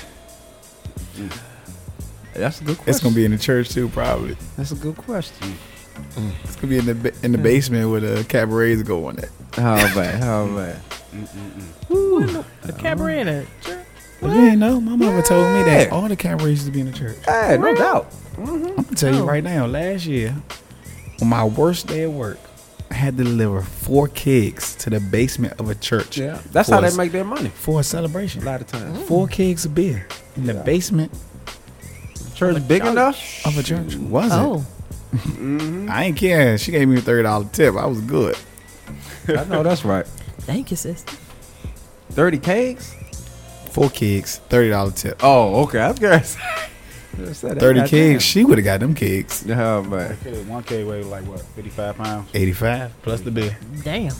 That's a good question. It's gonna be in the church too, probably. That's a good question. It's gonna be in the ba- in the basement where the cabarets go on it. How bad? How bad? Ooh, the cabaret in it. But you didn't know. My mother told me that Yeah. all the cabarets used to be in the church. Hey, no doubt. I'm gonna tell you Oh. right now. Last year, on my worst day at work, I had to deliver four kegs to the basement of a church. Yeah, that's for how a- they make their money. for a celebration. A lot of times. Four kegs of beer in the basement Church big enough? of a church. Was Oh, it? I ain't care. She gave me a thirty dollar tip. I was good. I know that's right. thank you, sister. Thirty kegs? Four kegs, thirty dollar tip. Oh, okay. I'm curious. Thirty kegs. She would have got them kegs. Oh man. Okay, one K weighed like what, fifty-five pounds? Eighty five plus the beer. Damn.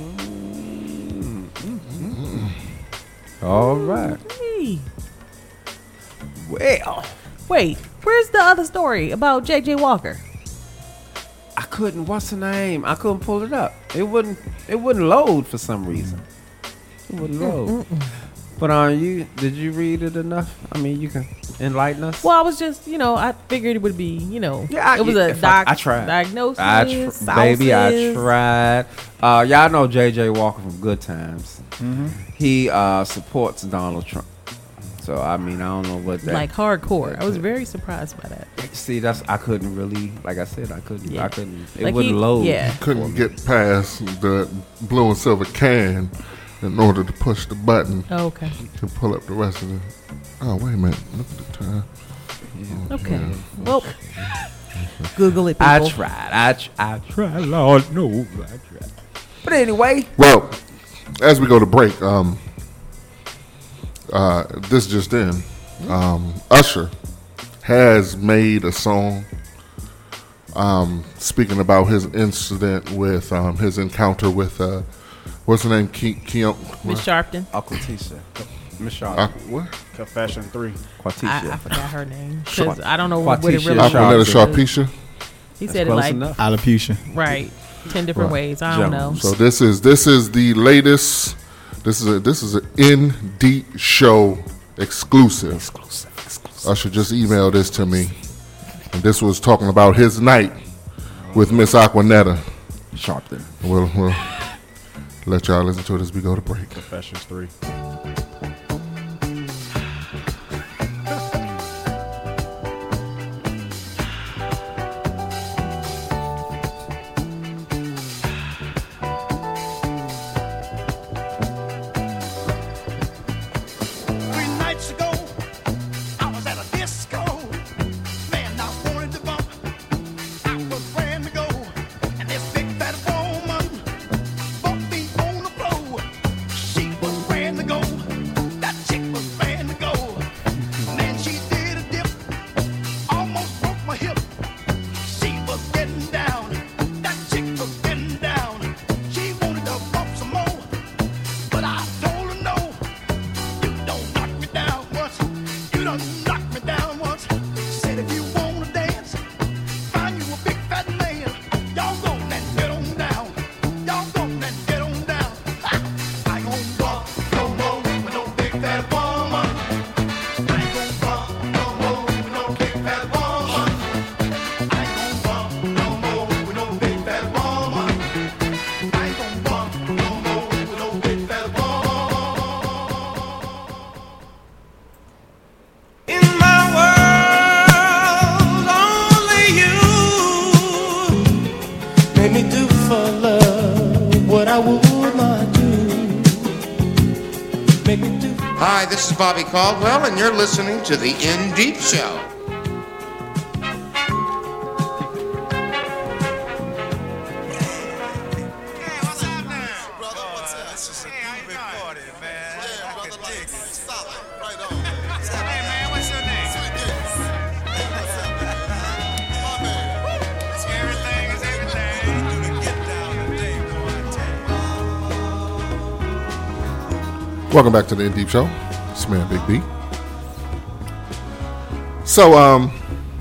All right. Hey. Well, Wait, where's the other story about J J Walker? I couldn't. What's the name? I couldn't pull it up. It wouldn't. It wouldn't load for some reason. It wouldn't load. But on you, did you read it enough? I mean, you can enlighten us. Well, I was just, you know, I figured it would be, you know, Yeah, I- it was a if I- doc, I tried. diagnosis, I tr- baby, I sauces. tried. Uh, y'all know J J Walker from Good Times. He uh, supports Donald Trump. So I mean, I don't know what that. Like hardcore. I was very surprised by that. See, that's I couldn't really, like I said, I couldn't, Yeah. I couldn't. It Like wouldn't he- load. yeah. Couldn't get past the blue and silver can in order to push the button Oh, okay. to pull up the rest of it. Oh, wait a minute. Look at the time. Okay. Well, Google it, people. I tried. I tr- I tried. Lord, no, I tried. But anyway, Well, as we go to break, um, uh, this just in, um, Usher has made a song um, speaking about his incident with um, his encounter with uh, what's her name, Ke- Keon, Miss Sharpton. Aquatisha, Miss Sharp, uh, what? Confession three. Quatisha. I, I forgot her name. 'Cause Shart- I don't know what it Quatisha really Aquanetta Sharp. Sharpeisha. He That's said it close like, enough. Alopecia. right, ten different Right. ways. I don't know. Jones. So this is this is the latest. This is a this is an In Deep Show exclusive. Exclusive, exclusive. Usher just emailed this to me. And this was talking about his night with Miss Aquanetta. Sharpton. We'll, we'll let y'all listen to it as we go to break. Confessions three. Hi, this is Bobby Caldwell, and you're listening to The In Deep Show. Welcome back to the In Deep Show. It's man Big B. So, um,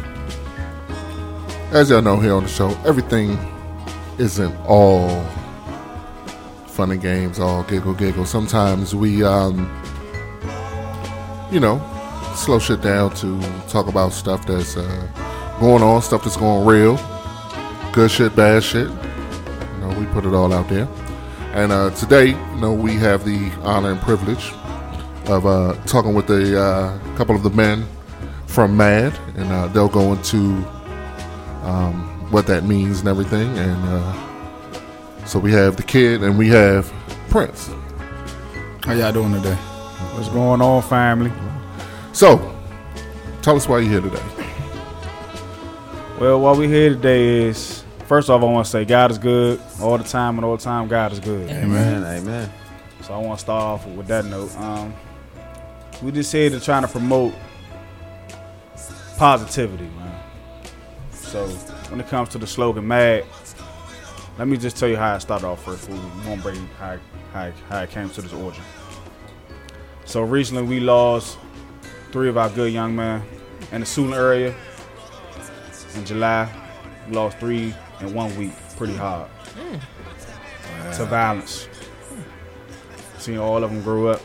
as y'all know here on the show, everything isn't all fun and games, all giggle giggle. Sometimes we, um, you know, slow shit down to talk about stuff that's uh, going on, stuff that's going real, good shit, bad shit. You know, we put it all out there. And uh, today, you know, we have the honor and privilege of uh, talking with a uh, couple of the men from MAD, and uh, they'll go into um, what that means and everything. And uh, so we have the kid and we have Prince. How y'all doing today? What's going on, family? So, tell us why you're here today. Well, why we're here today is, first off, I want to say God is good all the time, and all the time God is good. Amen. Amen. So I want to start off with that note. Um, we just here to try to promote positivity, man. So when it comes to the slogan MAD, let me just tell you how I started off first. We won't break how, how, how it came to this origin. So recently we lost three of our good young men in the Suitland area. In July, we lost three in one week, pretty hard. Mm. Wow. To violence. Seeing all of them grow up.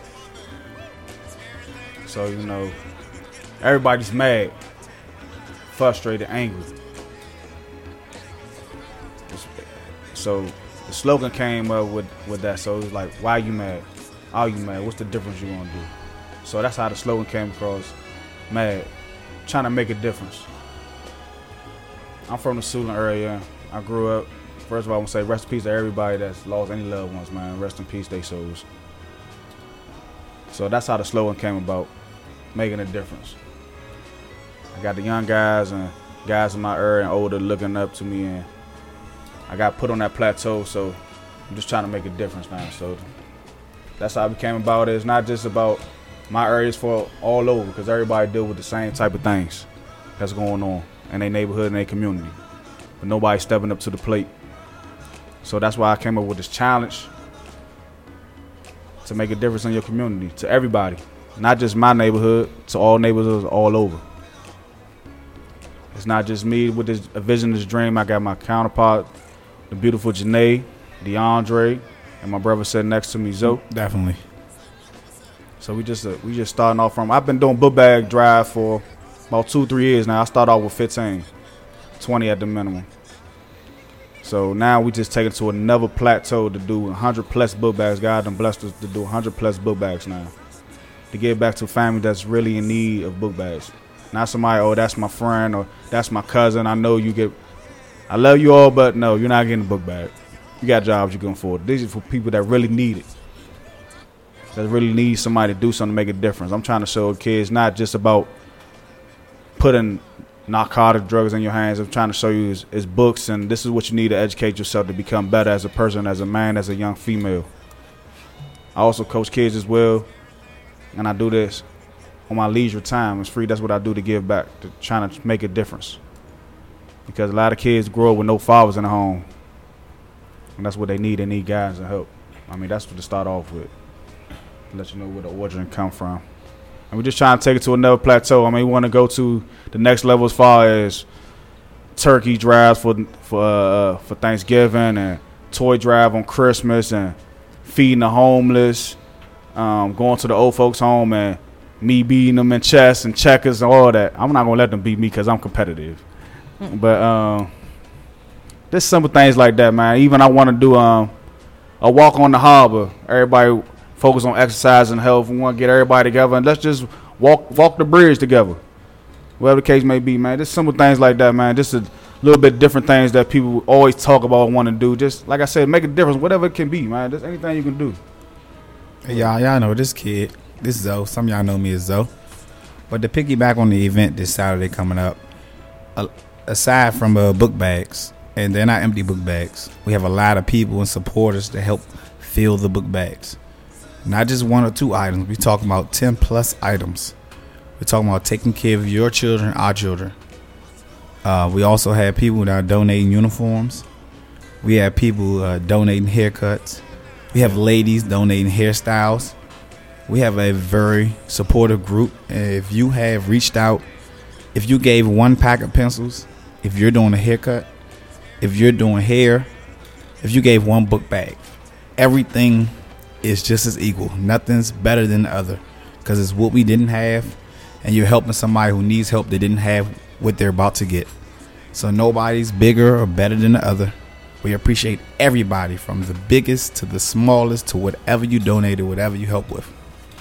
So, you know, everybody's mad, frustrated, angry. So the slogan came up with, with that. So it was like, why you mad? Are you mad? What's the difference you want to do? So that's how the slogan came across. MAD. Trying to make a difference. I'm from the Suitland area. I grew up. First of all, I want to say rest in peace to everybody that's lost any loved ones, man. Rest in peace, they souls. So that's how the slogan came about, making a difference. I got the young guys and guys in my area and older looking up to me, and I got put on that plateau, so I'm just trying to make a difference now. So that's how it came about. It's not just about my area, it's for all over, because everybody deal with the same type of things that's going on in their neighborhood and their community. But nobody's stepping up to the plate. So that's why I came up with this challenge to make a difference in your community, to everybody. Not just my neighborhood, to all neighborhoods all over. It's not just me with this a vision, this dream. I got my counterpart, the beautiful Janae, DeAndre, and my brother sitting next to me, Zoe. Definitely. So we just uh, we just starting off from. I've been doing book bag drive for about two, three years now. I started off with fifteen. twenty at the minimum. So now we just take it to another plateau to do one hundred plus book bags. God done blessed us to do one hundred plus book bags now. To give back to family that's really in need of book bags. Not somebody, oh, that's my friend or that's my cousin. I know you get, I love you all, but no, you're not getting a book bag. You got jobs you can afford. These are for people that really need it. That really need somebody to do something to make a difference. I'm trying to show kids not just about putting narcotic drugs in your hands. I'm trying to show you is, is books, and this is what you need to educate yourself to become better as a person, as a man, as a young female. I also coach kids as well, and I do this on my leisure time. It's free. That's what I do to give back, to trying to make a difference. Because a lot of kids grow up with no fathers in the home, and that's what they need. They need guidance and help. I mean, that's what to start off with, to let you know where the origin come from. And we're just trying to take it to another plateau. I mean, we want to go to the next level as far as turkey drives for for uh, for Thanksgiving and toy drive on Christmas and feeding the homeless, um, going to the old folks' home and me beating them in chess and checkers and all that. I'm not going to let them beat me because I'm competitive. Mm. But um, there's simple things like that, man. Even I want to do um, a walk on the harbor. Everybody focus on exercise and health. We want to get everybody together and let's just walk walk the bridge together. Whatever the case may be, man. Just simple things like that, man. Just a little bit different things that people always talk about and want to do. Just like I said, make a difference, whatever it can be, man. Just anything you can do. Hey, y'all, y'all know this kid. This is Zoe. Some of y'all know me as Zoe. But to piggyback on the event this Saturday coming up, uh, aside from uh, book bags, and they're not empty book bags, we have a lot of people and supporters to help fill the book bags. Not just one or two items. We're talking about ten plus items. We're talking about taking care of your children, our children. Uh, we also have people that are donating uniforms. We have people uh, donating haircuts. We have ladies donating hairstyles. We have a very supportive group. If you have reached out, if you gave one pack of pencils, if you're doing a haircut, if you're doing hair, if you gave one book bag, everything is just as equal. Nothing's better than the other because it's what we didn't have, and you're helping somebody who needs help they didn't have what they're about to get. So nobody's bigger or better than the other. We appreciate everybody from the biggest to the smallest to whatever you donated, whatever you help with.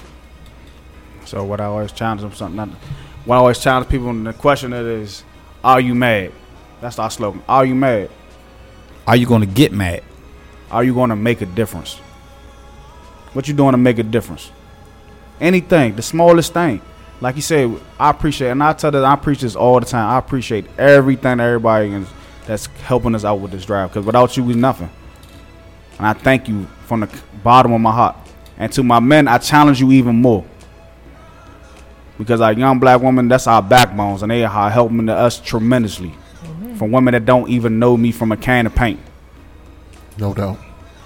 So what I always challenge them something. Not, what I always challenge people, and the question is, are you mad? That's our slogan. Are you mad? Are you going to get mad? Are you going to make a difference? What you doing to make a difference? Anything, the smallest thing. Like you said, I appreciate, and I tell that I preach this all the time. I appreciate everything that everybody is, that's helping us out with this drive. Because without you, we nothing. And I thank you from the bottom of my heart. And to my men, I challenge you even more. Because our young black women, that's our backbones, and they are helping us tremendously. Mm-hmm. From women that don't even know me from a can of paint. No doubt.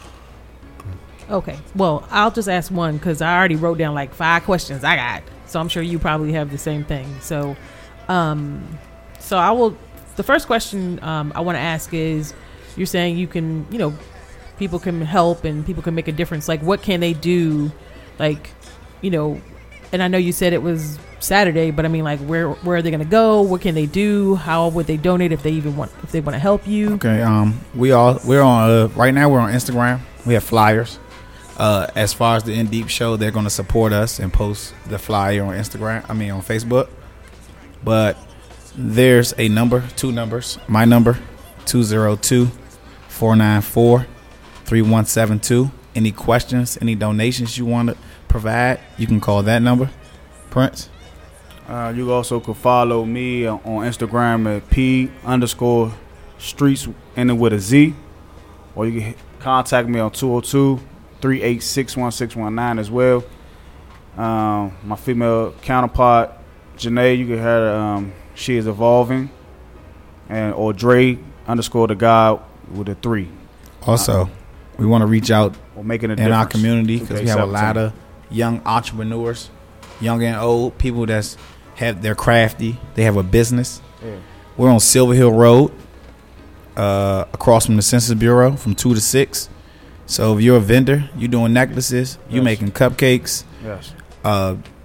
Okay, well, I'll just ask one because I already wrote down like five questions I got. So I'm sure you probably have the same thing. So, um, so I will. The first question um, I want to ask is, you're saying you can, you know, people can help and people can make a difference. Like, what can they do? Like, you know, and I know you said it was Saturday, but I mean, like, where where are they going to go? What can they do? How would they donate if they even want if they want to help you? Okay, um, we all we're on uh, right now. We're on Instagram. We have flyers. Uh, as far as the In Deep show, they're going to support us and post the flyer on Instagram. I mean, on Facebook. But there's a number, two numbers. My number, two zero two, four nine four, three one seven two. Any questions, any donations you want to provide, you can call that number. Prince? Uh, you also could follow me on Instagram at P underscore streets ending with a Z. Or you can contact me on two oh two, three eight six, one six one nine as well. Um, my female counterpart, Janae, you can have um, she is evolving. And or Dre underscore the God with a three. Also, uh, we want to reach out or making a in difference. Our community because Okay, we have seventeen. a lot of young entrepreneurs, young and old, people that's have they're crafty. They have a business. Yeah. We're on Silver Hill Road, uh, across from the Census Bureau, from two to six. So if you're a vendor, you're doing necklaces, you're Yes. making cupcakes, Yes. uh,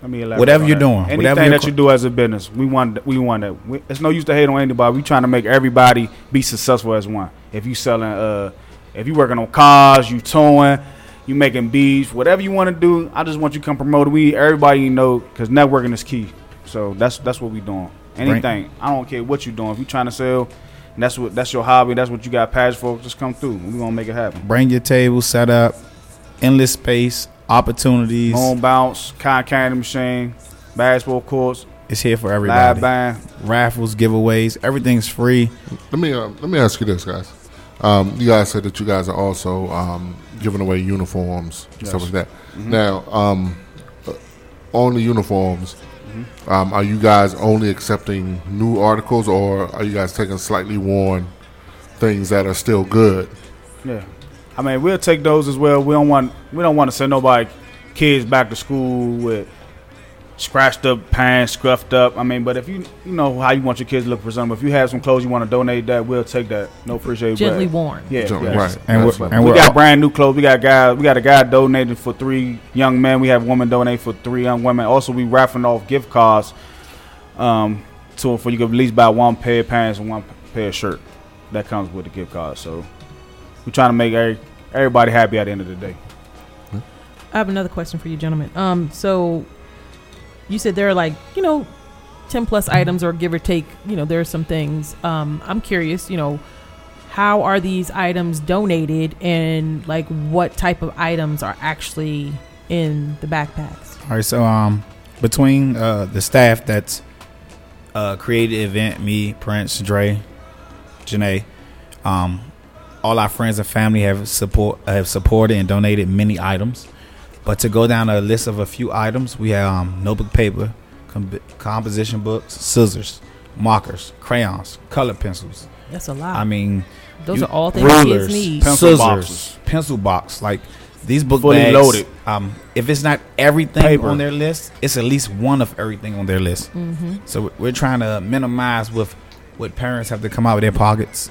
Let me elaborate Whatever on you're that. doing, anything whatever you're that co- you do as a business, we want we want that. We, it's no use to hate on anybody. We trying to make everybody be successful as one. If you selling, uh, if you working on cars, you towing, you making beats, whatever you want to do, I just want you to come promote it. We everybody you know because networking is key. So that's that's what we doing. Anything, I don't care what you doing. If you trying to sell, and that's what that's your hobby. That's what you got passion for. Just come through. We gonna make it happen. Bring your table, set up, endless space, opportunities. Moon bounce, cotton candy machine, basketball courts. It's here for everybody. Live band, raffles, giveaways, everything's free. Let me uh, let me ask you this, guys. Um, you guys said that you guys are also um, giving away uniforms and Yes. stuff like that. Mhm. Now, um, uh, on the uniforms, Mhm. um, are you guys only accepting new articles, or are you guys taking slightly worn things that are still good? Yeah, I mean we'll take those as well. We don't want we don't want to send nobody kids back to school with scratched up pants, scruffed up. I mean, but if you you know how you want your kids to look presentable, if you have some clothes you want to donate, that we'll take that. No appreciate. Gently back. worn. Yeah, Gently, yes. right. And Yes. we're- and we we're got all- brand new clothes. We got guys. We got a guy donating for three young men. We have a woman donate for three young women. Also, we raffling off gift cards. Um, to for you can at least buy one pair of pants and one pair of shirt. That comes with the gift card. So we're trying to make every, everybody happy at the end of the day. I have another question for you, gentlemen. Um, so you said there are like, you know, ten plus items or give or take, you know, there are some things. Um, I'm curious, you know, how are these items donated and like what type of items are actually in the backpacks? All right, so um, between uh, the staff that's uh, created the event, me, Prince, Dre, Janae, um, all our friends and family have support have supported and donated many items. But to go down a list of a few items, we have um, notebook paper, com- composition books, scissors, markers, crayons, color pencils. That's a lot. I mean, Those you- are all things kids rulers, need. Pencil scissors, boxes. pencil box. Like these book Fully bags, loaded. Um, if it's not everything Paper. on their list, it's at least one of everything on their list. Mm-hmm. So we- we're trying to minimize with what parents have to come out of their pockets.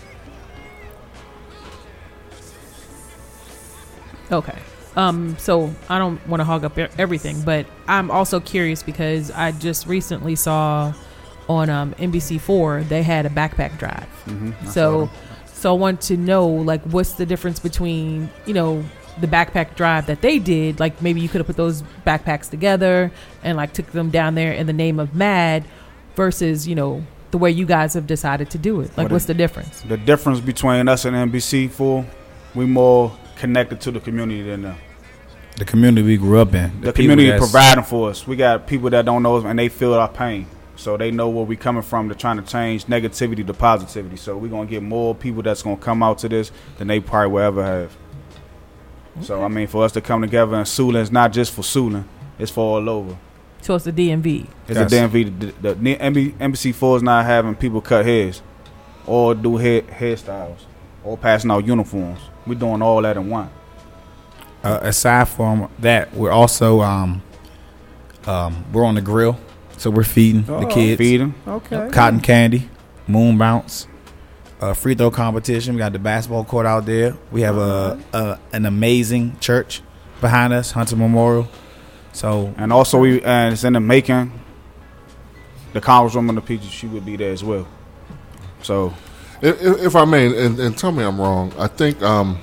Okay. Um, so I don't want to hog up e- everything, but I'm also curious because I just recently saw on um, N B C four they had a backpack drive. Mhm, I saw So, them. so I want to know like what's the difference between you know the backpack drive that they did? Like maybe you could have put those backpacks together and like took them down there in the name of MAD versus you know the way you guys have decided to do it. Like What what's it- the difference? The difference between us and N B C four, we more connected to the community than them. The community we grew up in. The, people community that's- providing for us. We got people that don't know us and they feel our pain. So they know where we coming from. They're trying to change negativity to positivity. So we're going to get more people that's going to come out to this than they probably will ever have. So, I mean, for us to come together and Sula, it's not just for Sula. It's for all over. So it's the D M V. It's Yes. the D M V. The, the, the N B C four is not having people cut hairs or do hair, hairstyles or passing out uniforms. We're doing all that in one. Uh, aside from that, we're also um, um, we're on the grill, so we're feeding the Oh, kids. feeding. Okay. Cotton candy, moon bounce, uh, free throw competition. We got the basketball court out there. We have a, a an amazing church behind us, Hunter Memorial. So And also, we and it's in the making. The Congresswoman of Peaches, she would be there as well. So, If, if, if I may, and, and tell me I'm wrong, I think, um,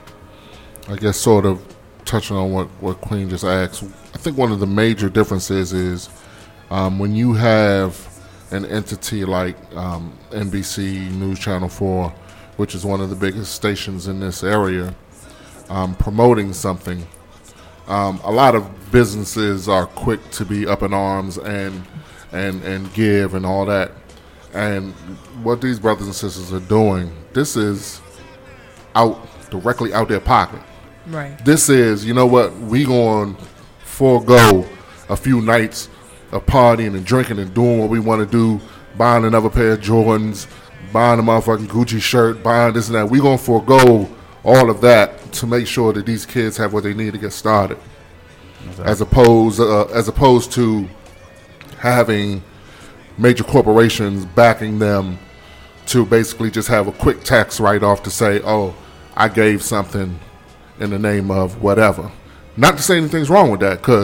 I guess, sort of touching on what, what Queen just asked, I think one of the major differences is um, when you have an entity like um, N B C News Channel four, which is one of the biggest stations in this area, um, promoting something. Um, a lot of businesses are quick to be up in arms and and and give and all that. And what these brothers and sisters are doing, this is out directly out their pocket. Right. This is, you know what, we going to forego a few nights of partying and drinking and doing what we want to do, buying another pair of Jordans, buying a motherfucking Gucci shirt, buying this and that. We're going to forego all of that to make sure that these kids have what they need to get started. Exactly. As opposed, uh, as opposed to having major corporations backing them to basically just have a quick tax write-off to say, oh, I gave something in the name of whatever. Not to say anything's wrong with that, because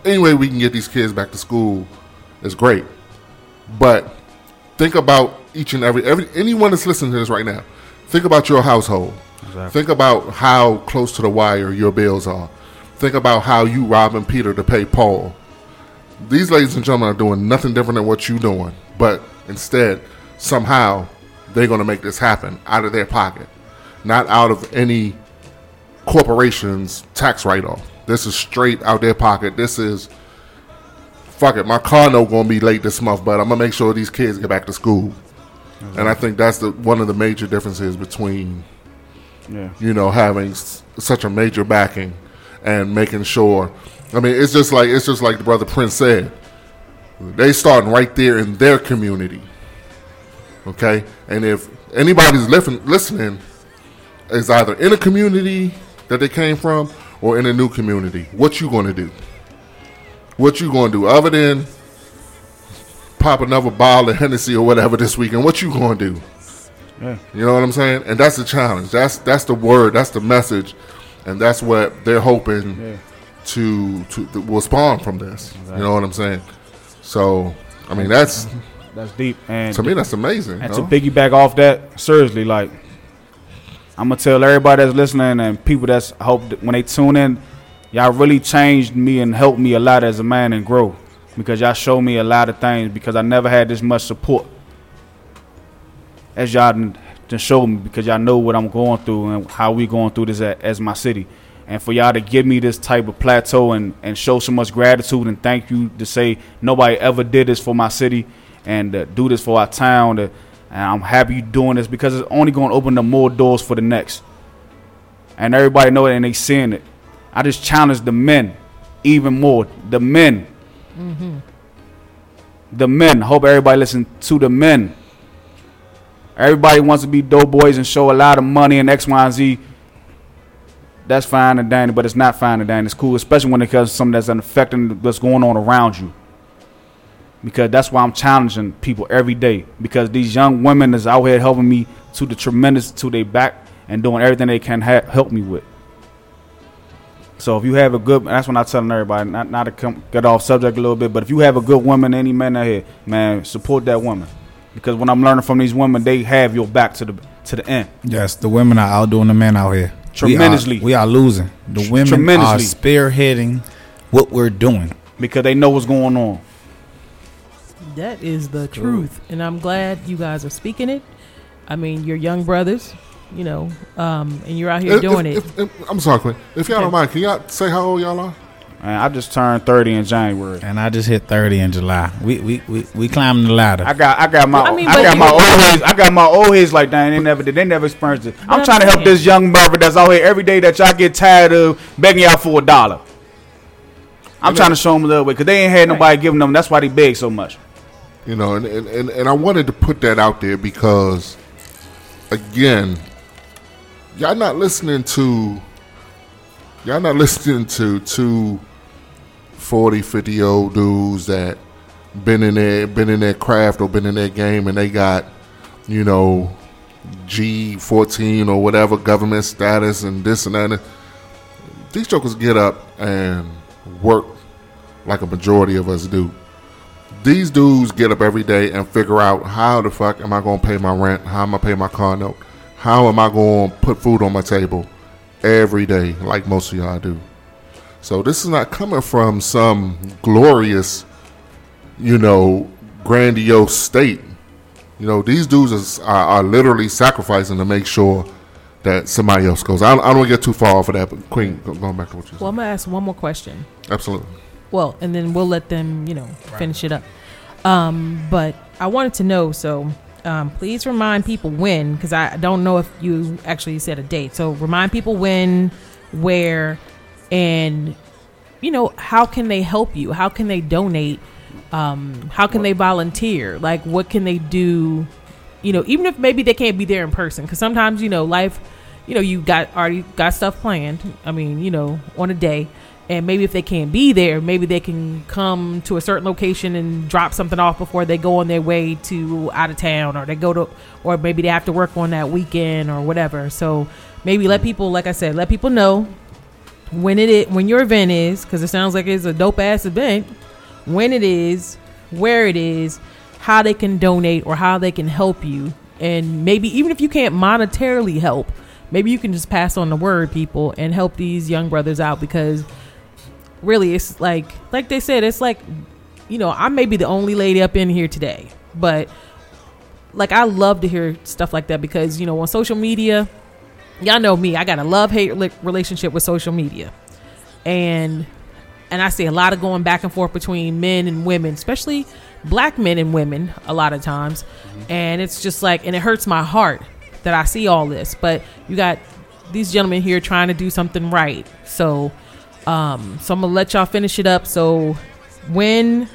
any way we can get these kids back to school is great. But think about each and every every anyone that's listening to this right now. Think about your household. Exactly. Think about how close to the wire your bills are. Think about how you robbing Peter to pay Paul. These ladies and gentlemen are doing nothing different than what you're doing, but instead, somehow, they're going to make this happen out of their pocket, not out of any corporation's tax write-off. This is straight out their pocket. This is, fuck it, my car note going to be late this month, but I'm going to make sure these kids get back to school. Mm-hmm. And I think that's the one of the major differences between, yeah. you know, having s- such a major backing and making sure. I mean, it's just like it's just like the brother Prince said. They starting right there in their community. Okay, and if anybody's listen, listening, is either in a community that they came from or in a new community, what you going to do? What you going to do other than pop another bottle of Hennessy or whatever this weekend? What you going to do? Yeah. You know what I'm saying? And that's the challenge. That's that's the word. That's the message, and that's what they're hoping yeah. to to, to will spawn from this. Exactly. You know what I'm saying? So, I mean, that's that's deep. And to me, that's amazing. And no? to piggyback off that, seriously, like I'm gonna tell everybody that's listening and people that's hope that when they tune in, y'all really changed me and helped me a lot as a man and grow because y'all showed me a lot of things because I never had this much support as y'all done, done showed me because y'all know what I'm going through and how we going through this as, as my city. And for y'all to give me this type of plateau and, and show so much gratitude and thank you to say nobody ever did this for my city and uh, do this for our town. Uh, and I'm happy you doing this because it's only going to open up more doors for the next. And everybody know it and they seeing it. I just challenge the men even more. The men. Mm-hmm. The men. Hope everybody listen to the men. Everybody wants to be dope boys and show a lot of money and X, Y, and Z. That's fine and dandy, but it's not fine and dandy. It's cool, especially when it comes to something that's affecting what's going on around you. Because that's why I'm challenging people every day. Because these young women is out here helping me to the tremendous, to their back and doing everything they can ha- help me with. So if you have a good, that's when I'm telling everybody, not, not to come, get off subject a little bit, but if you have a good woman, any man out here, man, support that woman. Because when I'm learning from these women, they have your back to the to the end. Yes, the women are outdoing the men out here. Tremendously. We are, we are losing. The women are spearheading what we're doing. Because they know what's going on. That is the truth. And I'm glad you guys are speaking it. I mean, you're young brothers, you know, um, and you're out here if, doing if, it. If, if, I'm sorry, Quinn. If y'all okay. don't mind, can y'all say how old y'all are? Man, I just turned thirty in January, and I just hit thirty in July. We we we, we climbing the ladder. I got I got my I, mean, I got my old heads. I got my old heads like that. They never did. They never experienced it. I'm, I'm trying to help this young brother that's out here every day that y'all get tired of begging y'all for a dollar. I'm trying to show them a little bit because they ain't had nobody giving them. That's why they beg so much. You know, and, and, and, and I wanted to put that out there because, again, y'all not listening to. Y'all not listening to two forty, fifty-year-old dudes that been in their been in their craft or been in their game and they got, you know, G fourteen or whatever government status and this and that. These jokers get up and work like a majority of us do. These dudes get up every day and figure out how the fuck am I going to pay my rent? How am I pay my car note? How am I going to put food on my table? Every day, like most of y'all do. So this is not coming from some glorious, you know, grandiose state. You know, these dudes is, are, are literally sacrificing to make sure that somebody else goes. I, I don't want to get too far off of that, but Queen, going back to what you said. Well, I'm going to ask one more question. Absolutely. Well, and then we'll let them, you know, finish it up. Um, but I wanted to know, so... Um, please remind people when, because I don't know if you actually said a date. So remind people when, where, and, you know, how can they help you? How can they donate? Um, how can they volunteer? Like, what can they do? You know, even if maybe they can't be there in person, because sometimes, you know, life, you know, you got already got stuff planned. I mean, you know, on a day. And maybe if they can't be there, maybe they can come to a certain location and drop something off before they go on their way to out of town, or they go to, or maybe they have to work on that weekend or whatever. So maybe let people, like I said, let people know when it is, when your event is, because it sounds like it's a dope ass event, when it is, where it is, how they can donate or how they can help you. And maybe even if you can't monetarily help, maybe you can just pass on the word, people, and help these young brothers out, because really it's like, like they said, it's like, you know, I may be the only lady up in here today, but like, I love to hear stuff like that, because, you know, on social media, y'all know me, I got a love-hate relationship with social media. And, and I see a lot of going back and forth between men and women, especially black men and women a lot of times. Mm-hmm. And it's just like, and it hurts my heart that I see all this, but you got these gentlemen here trying to do something right. So, um, so I'm gonna let y'all finish it up. So when,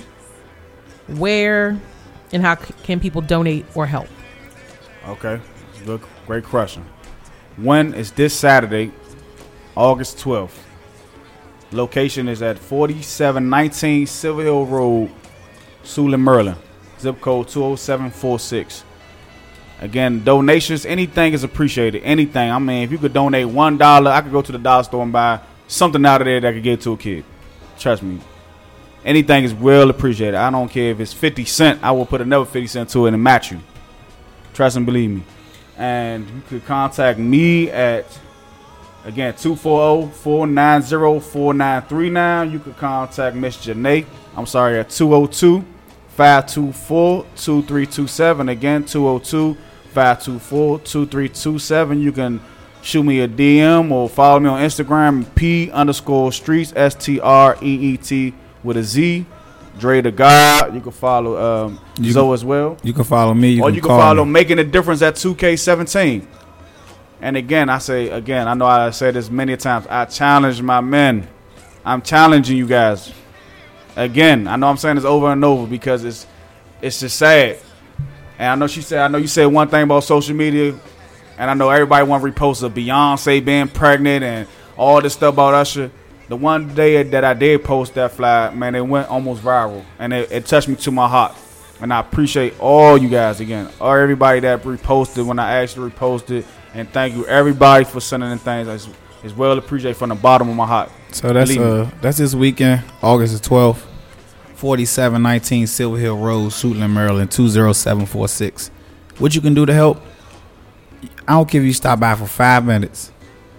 where, and how c- can people donate or help? Okay, good, great question. When is this Saturday, August twelfth. Location is at forty-seven nineteen Silver Hill Road, Suitland, Maryland. Zip code two oh seven four six. Again, donations, anything is appreciated. Anything. I mean, if you could donate one dollar, I could go to the dollar store and buy something out of there that I could get to a kid. Trust me. Anything is well appreciated. I don't care if it's fifty cents. I will put another fifty cents to it and match you. Trust and believe me. And you could contact me at, again, two four zero, four nine zero, four nine three nine. You could contact Miss Janae. I'm sorry, at two oh two, five two four, two three two seven. Again, two oh two, five two four, two three two seven. You can shoot me a D M or follow me on Instagram, P underscore streets, S T R E E T with a Z. Dre the God. You can follow um, you Zoe can, as well. You can follow me. You or can you can call follow me. Making a Difference at two K seventeen. And again, I say, again, I know I said this many times. I challenge my men. I'm challenging you guys. Again, I know I'm saying this over and over because it's it's just sad. And I know she said, I know you said one thing about social media, and I know everybody want to repost of Beyonce being pregnant and all this stuff about Usher. The one day that I did post that fly, man, it went almost viral, and it, it touched me to my heart. And I appreciate all you guys again, or everybody that reposted when I asked you to repost it. And thank you everybody for sending in things. It's, it's well appreciated from the bottom of my heart. So that's uh that's this weekend, August the twelfth, forty-seven nineteen Silver Hill Road, Suitland, Maryland, two oh seven four six. What you can do to help? I don't care if you stop by for five minutes.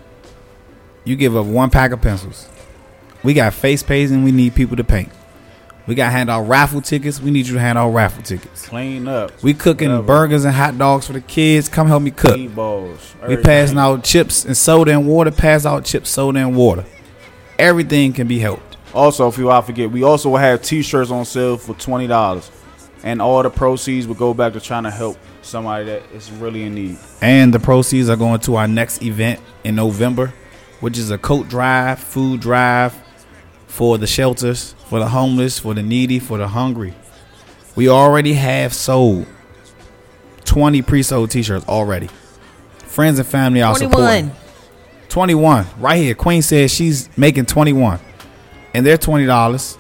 You give up one pack of pencils. We got face painting. We need people to paint. We got to hand out raffle tickets. We need you to hand out raffle tickets. Clean up. We cooking Whatever. burgers and hot dogs for the kids. Come help me cook. Meatballs, We passing out chips and soda and water. Pass out chips, soda, and water. Everything can be helped. Also, if you all forget, we also will have T-shirts on sale for twenty dollars. And all the proceeds will go back to trying to help somebody that is really in need. And the proceeds are going to our next event in November, which is a coat drive, food drive for the shelters, for the homeless, for the needy, for the hungry. We already have sold twenty pre-sold T-shirts already. Friends and family are supporting. twenty-one. Right here. Queen says she's making twenty-one. And they're twenty dollars.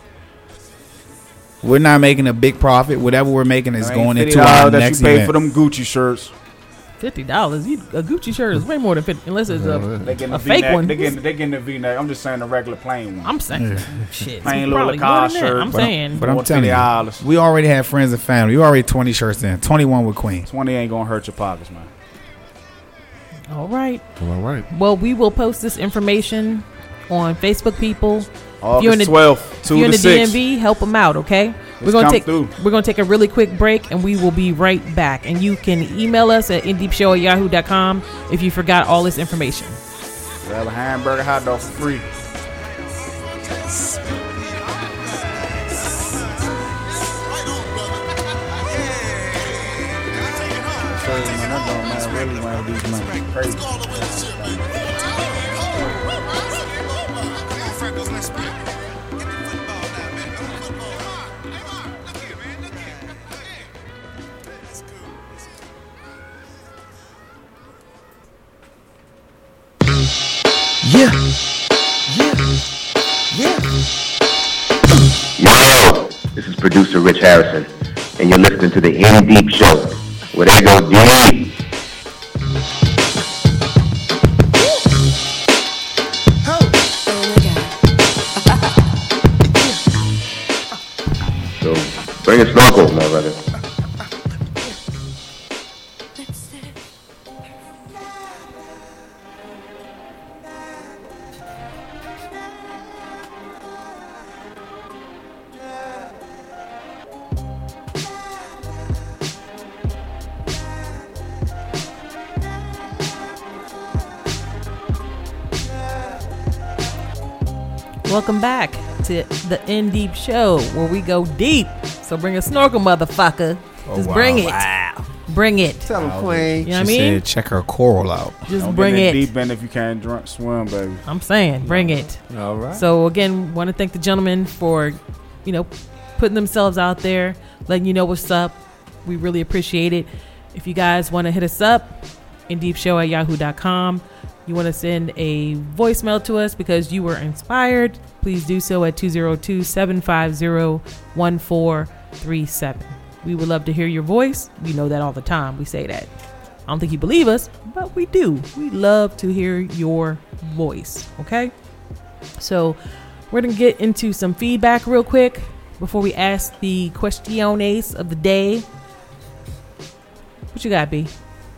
We're not making a big profit. Whatever we're making is going into our that next you paid event. for them Gucci shirts. Fifty dollars. A Gucci shirt is way more than fifty, unless it's a, They getting a the fake V-neck. one. They getting, they getting the V-neck. I'm just saying the regular plain one. I'm saying shit. Plain Probably little more Lacoste than that. shirt. I'm But saying. But I'm telling dollars. you, we already have friends and family. We already twenty shirts in. twenty-one with Queen. twenty ain't gonna hurt your pockets, man. All right. All right. Well, we will post this information on Facebook, people. August twelfth, if two you're in to the six. D M V, help them out, okay? Let's we're gonna come take through. we're gonna take a really quick break, and we will be right back. And you can email us at indeepshow at yahoo dot com if you forgot all this information. Grab a hamburger hot dog for free. Yeah. Yeah. Yeah. Yo, this is producer Rich Harrison, and you're listening to the In Deep Show, where they go deep. Welcome back to the In Deep Show, where we go deep. So bring a snorkel, motherfucker. Oh, Just wow. bring it. Wow. Bring it. Tell him, Queen. You know what I She mean? said check her coral out. Just Don't bring get in it. deep end if you can't drunk swim, baby. I'm saying, bring it. All right. So again, want to thank the gentlemen for, you know, putting themselves out there, letting you know what's up. We really appreciate it. If you guys want to hit us up, indeepshow at yahoo dot com. You want to send a voicemail to us because you were inspired, please do so at two oh two, seven five zero, one four three seven. We would love to hear your voice. We know that all the time. We say that. I don't think you believe us, but we do. We love to hear your voice. Okay? So we're going to get into some feedback real quick before we ask the questiones of the day. What you got, B?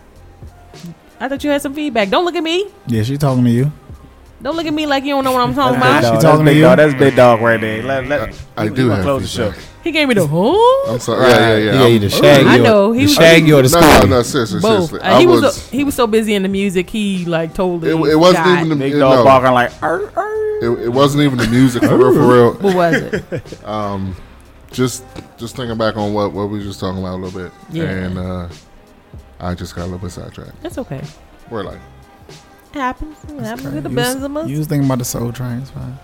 I thought you had some feedback. Don't look at me. Yeah, she talking to you. Don't look at me like you don't know what I'm talking That's about. big dog. She talking That's to big you? dog. That's big dog right there. Let, let, I we- do we gonna have close the show. feedback. He gave me the huh? I'm sorry. Yeah, yeah, yeah. He gave you the shaggy. I or- know, he the was- shaggy or the No, no, squirty. no, seriously, Both. seriously. Uh, he I was, was. so, he was so busy in the music. He like totally. It, it wasn't got- even the Big it, dog no, barking like, "Arr, arr." it, it wasn't even the music for real, for real. What was it? Um, just just thinking back on what, what we were just talking about a little bit, Yeah. and uh, I just got a little bit sidetracked. That's okay. We're like, It happens. It happens with the You was, Benzimas. you was thinking about the Soul Train. It's fine.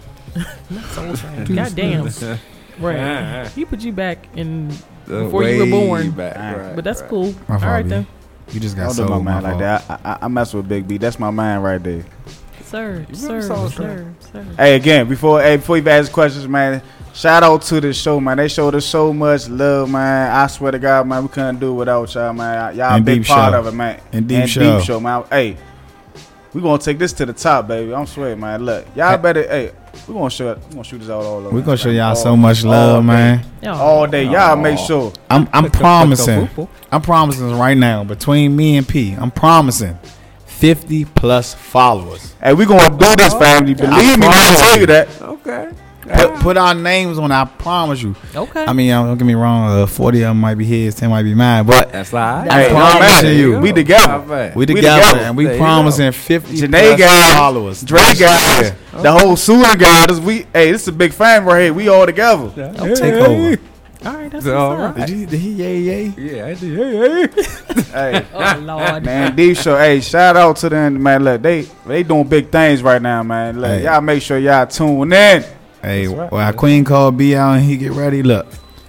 Not Soul Train. God damn. Right. He put you back in The before you were way born. back, right, But that's right. cool. My All fault, right B. then. You just got Don't do sold, my man my like fault. that. I, I, I mess with Big B. That's my man right there. Sir, You sir, remember Soul sir, Train? sir. Hey, again, before hey, before you ask questions, man, shout out to the show, man. They showed us so much love, man. I swear to God, man, we couldn't do it without y'all, man. Y'all a And big Deep part Show. of it, man. And Deep and Show. Deep Show, man. Hey, we gonna take this to the top, baby. I'm sweating, man. Look, y'all better. Hey, we gonna show. We gonna shoot this out all over. We gonna show man. y'all All- so much all love, day. man. All day, y'all make sure. I'm I'm promising. I'm promising right now between me and P. I'm promising fifty plus followers. Hey, we gonna do this, family. Believe me, I tell you that. Okay. Put, put our names on. I promise you. Okay. I mean, uh, don't get me wrong. Uh, Forty of them might be his, ten might be mine, but That's all right. I Hey, no promise matter. you, We together. we we together, together. and we There you promising fifty Janae plus guys, followers. Dre guys, the whole Susan guys. We hey, this is a big fan right here. We all together. Take over. All right, that's All what's up. right. Did, you, did he yay yay? Yeah, I did. Hey, hey. Hey, Oh Lord. man, Deep Show. Hey, shout out to them, man. Look, they they doing big things right now, man. Look, Hey. y'all make sure y'all tune in. Hey, right. when our queen called B out and he get ready, look,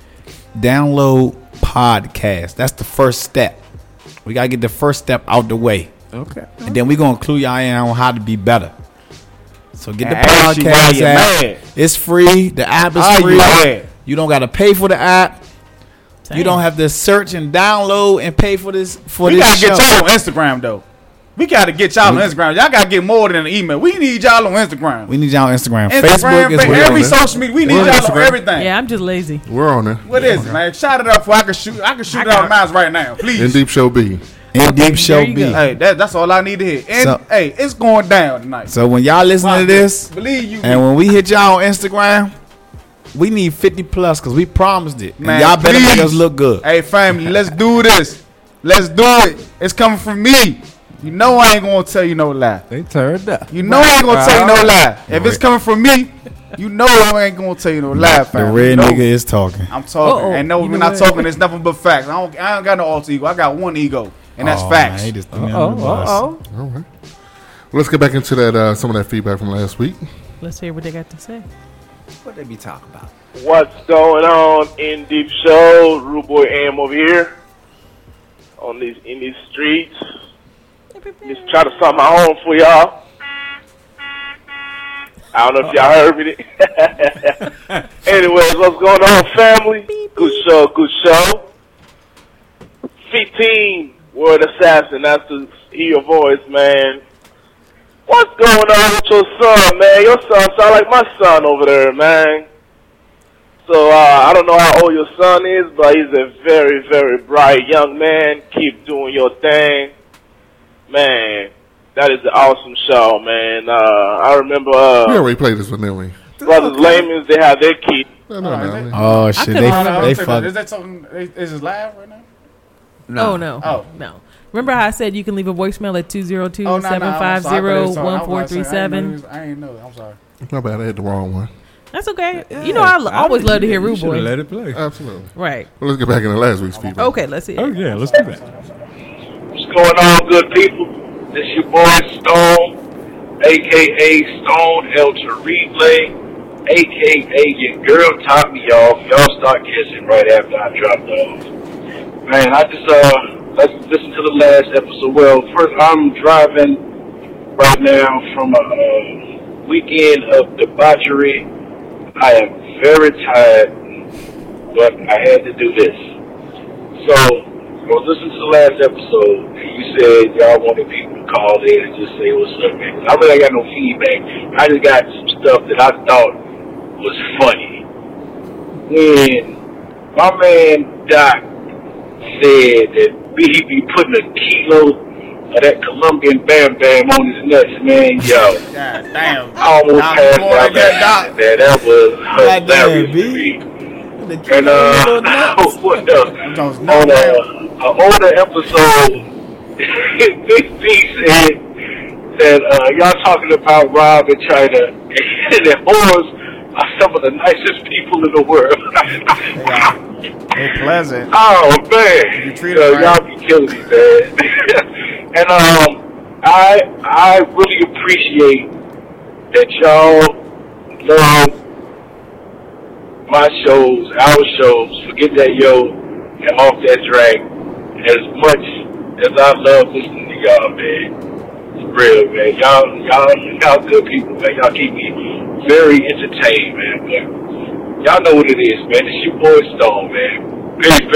download podcast. That's the first step. We gotta get the first step out the way, Okay. and then we gonna clue y'all in on how to be better. So get the And ask you why podcast you app. mad. It's free. The app is Are you free. mad? You don't gotta pay for the app. You Dang. don't have to search and download and pay for this for We this gotta show. get y'all on Instagram though. We gotta get y'all on Instagram. Y'all gotta get more than an email. We need y'all on Instagram. We need y'all on Instagram. Instagram, Facebook is fa- where every on there. social media. We need We're on y'all on Instagram. everything. Yeah, I'm just lazy. we're on there. What is it, man? Shout it up for I can shoot. I can shoot it out of mine right now, please. In Deep Show B. in Deep Show there you B. go. Hey, that, that's all I need to hear. And So- hey, it's going down tonight. So when y'all listen to this, Believe you, and when we hit y'all on Instagram, we need fifty plus because we promised it. And Man, y'all better make please. us look good. hey family, let's do this. Let's do it. It's coming from me. You know I ain't gonna tell you no lie. They turned up. You know I ain't gonna tell you no Right. lie. If it's coming from me, you know I ain't gonna tell you no lie, The family. red You know nigga is talking. I'm talking. Uh-oh. And no, You we're know not what? talking. It's nothing but facts. I don't. I don't got no alter ego. I got one ego, and that's Oh, facts. man, he just threw me Oh, under the bus. oh, All right. Well, let's get back into that. Uh, some of that feedback from last week. Let's hear what they got to say. What they be talking about? What's going on in Deep Show? Rude Boy Am over here on these in these streets. Just try to start my home for y'all. I don't know if y'all heard me. Anyways, what's going on, family? Good show, good show. fifteen Word Assassin. That's to hear your voice, man. What's going on with your son, man? Your son sound like my son over there, man. So, uh, I don't know how old your son is, but he's a very, very bright young man. Keep doing your thing. Man, that is an awesome show, man. Uh, I remember, we uh, already played this one, didn't we? Brothers Layman's, they have their kid. No, no, no. Oh shit, they they Is fucked. that something? Is this live right now? Oh no, Oh. no. Remember how I said you can leave a voicemail at two zero two, seven five zero, one four three seven? I ain't know. I'm sorry. My bad, I had the wrong one. That's okay. Yeah, you know, I, l- I always love to hear Rude Boy. Let it play. Absolutely. Right. Well, let's get back into last week's feedback. Okay, let's see. Oh, yeah, let's do that. What's going on, good people? This your boy Stone, a k a. Stone El Replay, a k a your girl topped me off. Y'all start kissing right after I dropped off. Man, I just, uh, let's listen to the last episode. Well, first, I'm driving right now from a uh, weekend of debauchery. I am very tired, but I had to do this. So, I was listening to the last episode, and you said y'all wanted people to call in and just say what's up, man. I really ain't got no feedback. I just got some stuff that I thought was funny. When my man Doc said that he be putting a kilo of that Colombian Bam Bam on his nuts, man, yo. God damn. I almost Nah, passed boy, out that that, that. That was God hilarious damn, to me. The And uh, what else? On a, a older episode, Big B said that uh, y'all talking about Rob and China, and that whores are some of the nicest people in the world. They're pleasant. Oh man, You treat uh, them right. y'all be killing me, man. And um, I I really appreciate that y'all love my shows, our shows, Forget That Yo and Off That Drag, as much as I love listening to y'all, man. It's real, man. Y'all, y'all, y'all good people, man. Y'all keep me very entertained, man. But y'all know what it is, man. It's your boy Stone, man.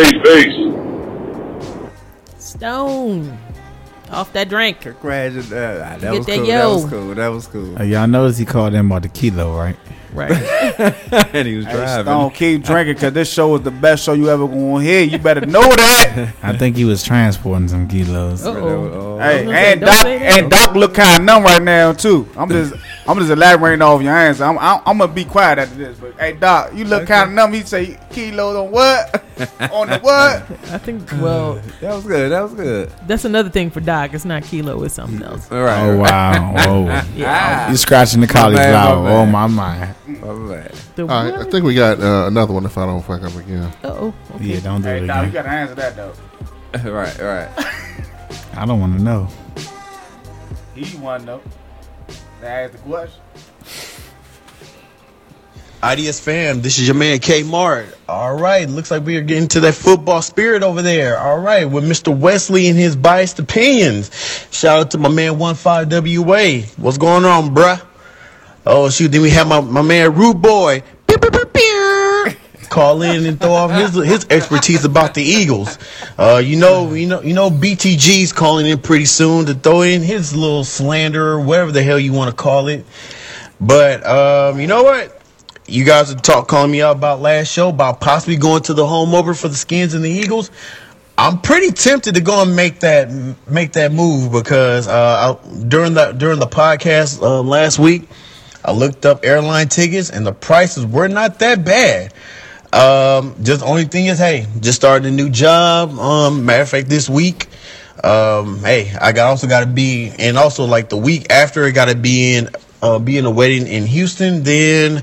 Peace, peace, peace. Stone. Off that drink. Congratulations. Uh, that, Get was that cool. yo. that was cool. That was cool. Uh, y'all notice he called him about the kilo, right? Right. And he was Hey, driving. Stone, keep drinking because this show is the best show you ever gonna hear. You better know that. I think he was transporting some kilos. Uh-oh. Hey, Don't say- and don't Doc, say that. and Doc look kind of numb right now too. I'm just, I'm just elaborating off your answer. I'm, I'm, I'm gonna be quiet after this. But hey, Doc, you look kind of numb. He say kilos on what? On the what? I think, well, That was good. That was good. that's another thing for Doc. It's not kilo, it's something else. All right. Oh, wow. Oh. Yeah. You're scratching the My bad, my cauliflower. bad. Oh, my mind. All right. The All right, I what? think we got uh, another one if I don't fuck up again. Uh-oh. Okay. Yeah, don't do Hey, it Doc, you again. gotta answer that though. All right. All right. I don't want to know. He wanna know. They asked the question. I D S fam, this is your man K Mart. All right, looks like we are getting to that football spirit over there. All right, with Mister Wesley and his biased opinions. Shout out to my man one five W A. What's going on, bruh? Oh shoot, then we have my, my man Rude Boy. Pew, pew, pew, pew. Call in and throw off his his expertise about the Eagles. Uh, you know, you know, you know, B T G's calling in pretty soon to throw in his little slander or whatever the hell you want to call it. But um, you know what? You guys are talk calling me out about last show about possibly going to the home over for the Skins and the Eagles. I'm pretty tempted to go and make that make that move because uh, I, during the during the podcast uh, last week, I looked up airline tickets and the prices were not that bad. Um, just the only thing is, hey, just started a new job. Um, matter of fact, this week, um, hey, I got also got to be, and also like the week after, I got to be in, uh, be in a wedding in Houston. Then,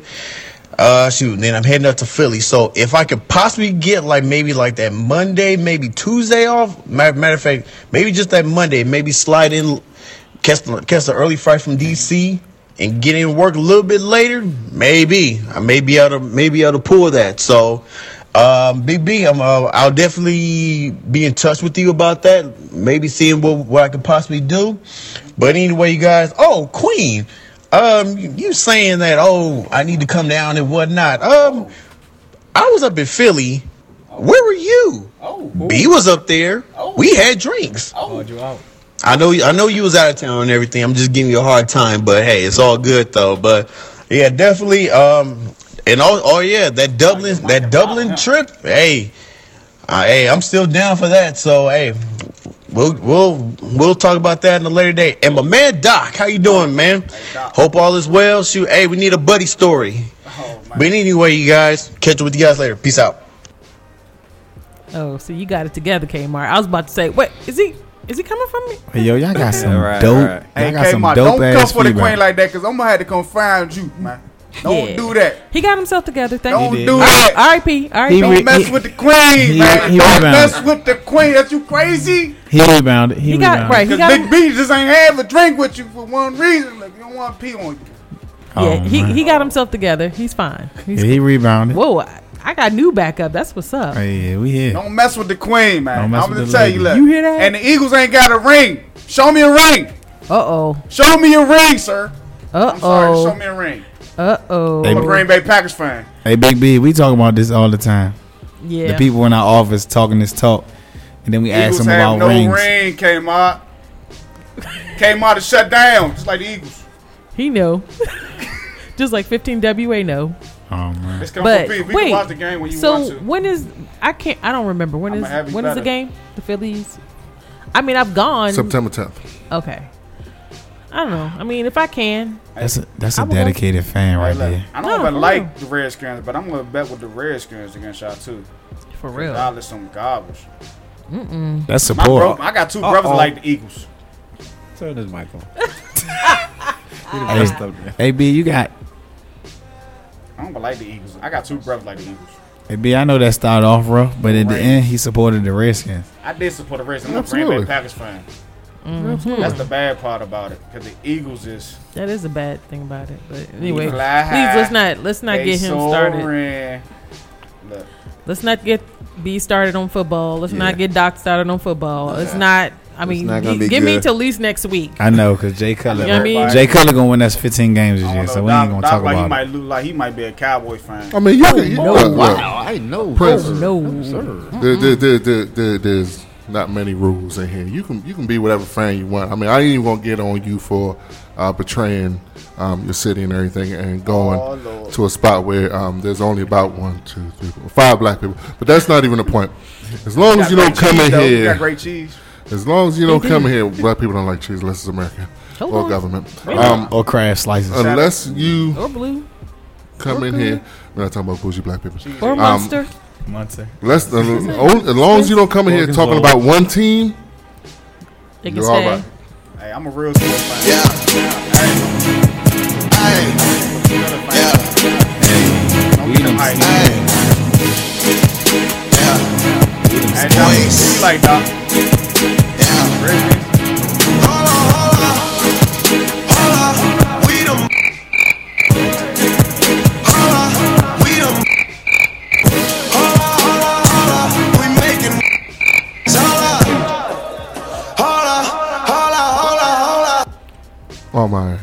uh, shoot, then I'm heading up to Philly. So if I could possibly get like maybe like that Monday, maybe Tuesday off. Matter, matter of fact, maybe just that Monday, maybe slide in, catch the, catch the early flight from D C and get in work a little bit later, maybe I may be able to maybe able to pull that. So, um, Big B, I'm uh, I'll definitely be in touch with you about that. Maybe seeing what what I could possibly do. But anyway, you guys. Oh, Queen, um, you, you saying that? Oh, I need to come down and whatnot. Um, I was up in Philly. Where were you? Oh, B was up there. We had drinks. Oh, you out. I know, I know you was out of town and everything. I'm just giving you a hard time, but hey, it's all good though. But yeah, definitely. Um, and oh, oh yeah, that Dublin, that Dublin trip. Hey, uh, hey, I'm still down for that. So hey, we'll we'll we'll talk about that in a later date. And my man Doc, how you doing, man? Hope all is well. Shoot, hey, we need a buddy story. But anyway, you guys, catch up with you guys later. Peace out. Oh, so you got it together, Kmart. I was about to say, wait, is he Is he coming from me? Hey, yo, y'all got some Right, dope. right. Y'all Hey, got some Kmart, dope don't come ass for the feedback. queen like that, cause I'm gonna have to come find you, man. Don't Yeah. do that. He got himself together. Thank Don't you. do that. R I P. R I P. He Don't re- mess he- with the queen, he- man. he Don't rebounded. mess with the queen. That's you crazy? He rebounded. He, He got- rebounded. right, he Cause got Big him- B just ain't have a drink with you for one reason. Like, you don't want to pee on you. Yeah, Oh, he, man. he got himself together. He's fine. He's Yeah, he rebounded. Whoa, I, I got new backup. That's what's up. Hey, yeah, we here. Don't mess with the queen, man. Don't I'm mess gonna with the tell lady. you, look. You hear that? And the Eagles ain't got a ring. Show me a ring. Uh oh. Show me a ring, sir. Uh I'm sorry. Show oh. me a ring. Uh oh. I'm a Green Bay Packers fan. Hey, Big B, we talk about this all the time. Yeah. The people in our office talking this talk, and then we ask Eagles them have about no rings. ring, Kmart. Kmart is shut down, just like the Eagles. He know. Just like fifteen W A know. Oh man. It's come But for people. We wait, can watch the game when you so want to. when is I can't I don't remember when I'ma is have you when is the better. game? The Phillies. I mean I've gone. September tenth. Okay. I don't know. I mean if I can. That's a that's I a will go. dedicated fan right Hey, look, there. I don't No, even for like real. the Redskins, but I'm gonna bet with the Redskins against y'all too. For real. Y'all is some garbage. Mm-mm. That's My support. bro, I got two Uh-oh. brothers that like the Eagles. Turn this mic on. Hey, hey, B, you got. I don't like the Eagles. I got two brothers like the Eagles. Hey, B, I know that started off rough, but at the Right. end, he supported the Redskins. I did support the Redskins. I'm a Green Absolutely. Bay Packers fan. Mhm. That's the bad part about it, because the Eagles is That is a bad thing about it. But anyway, fly please high, let's not let's not they get him started. soaring. Look, Let's not get B started on football. Let's Yeah. not get Doc started on football. It's not. I mean, not gonna gi- be give me good. till at least next week. I know, because Jay Cutler, You know what I mean? Jay Cutler gonna win us fifteen games this I year, don't so know. we Doc, ain't gonna Doc talk like he about might it. look like he might be a Cowboy fan. I mean, you Oh, can. no. look, look, Wow, I know. Prince, No, There, there, there, there, there, there's not many rules in here. You can you can be whatever fan you want. I mean, I ain't even gonna get on you for uh, betraying um, your city and everything and going Oh, Lord. to a spot where um, there's only about one, two, three, four, five black people. But that's not even the point. As long as you don't come in You got here, great cheese. as long as you don't come in here, black people don't like cheese unless it's American Hold or on. government. Wait. Um, Or craft slices. unless you or blue come in here, we're not talking about bougie black people. or Um, monster. Munster. Less than, only, as long as you don't come in here Morgan's talking Law. about one team, They can you're all stay. right. Hey, I'm a real sports fan. Yeah. Hey. Yeah. Don't get them hype. Hey. Yeah. Hey, Doc, who you like, Doc? Yeah. Redskins? Hold on, hold on. Hold on. We them. Hold on. We them. Hold on, hold on, hold on. We making. Hold on. Hold on, hold on, hold on, hold on. All my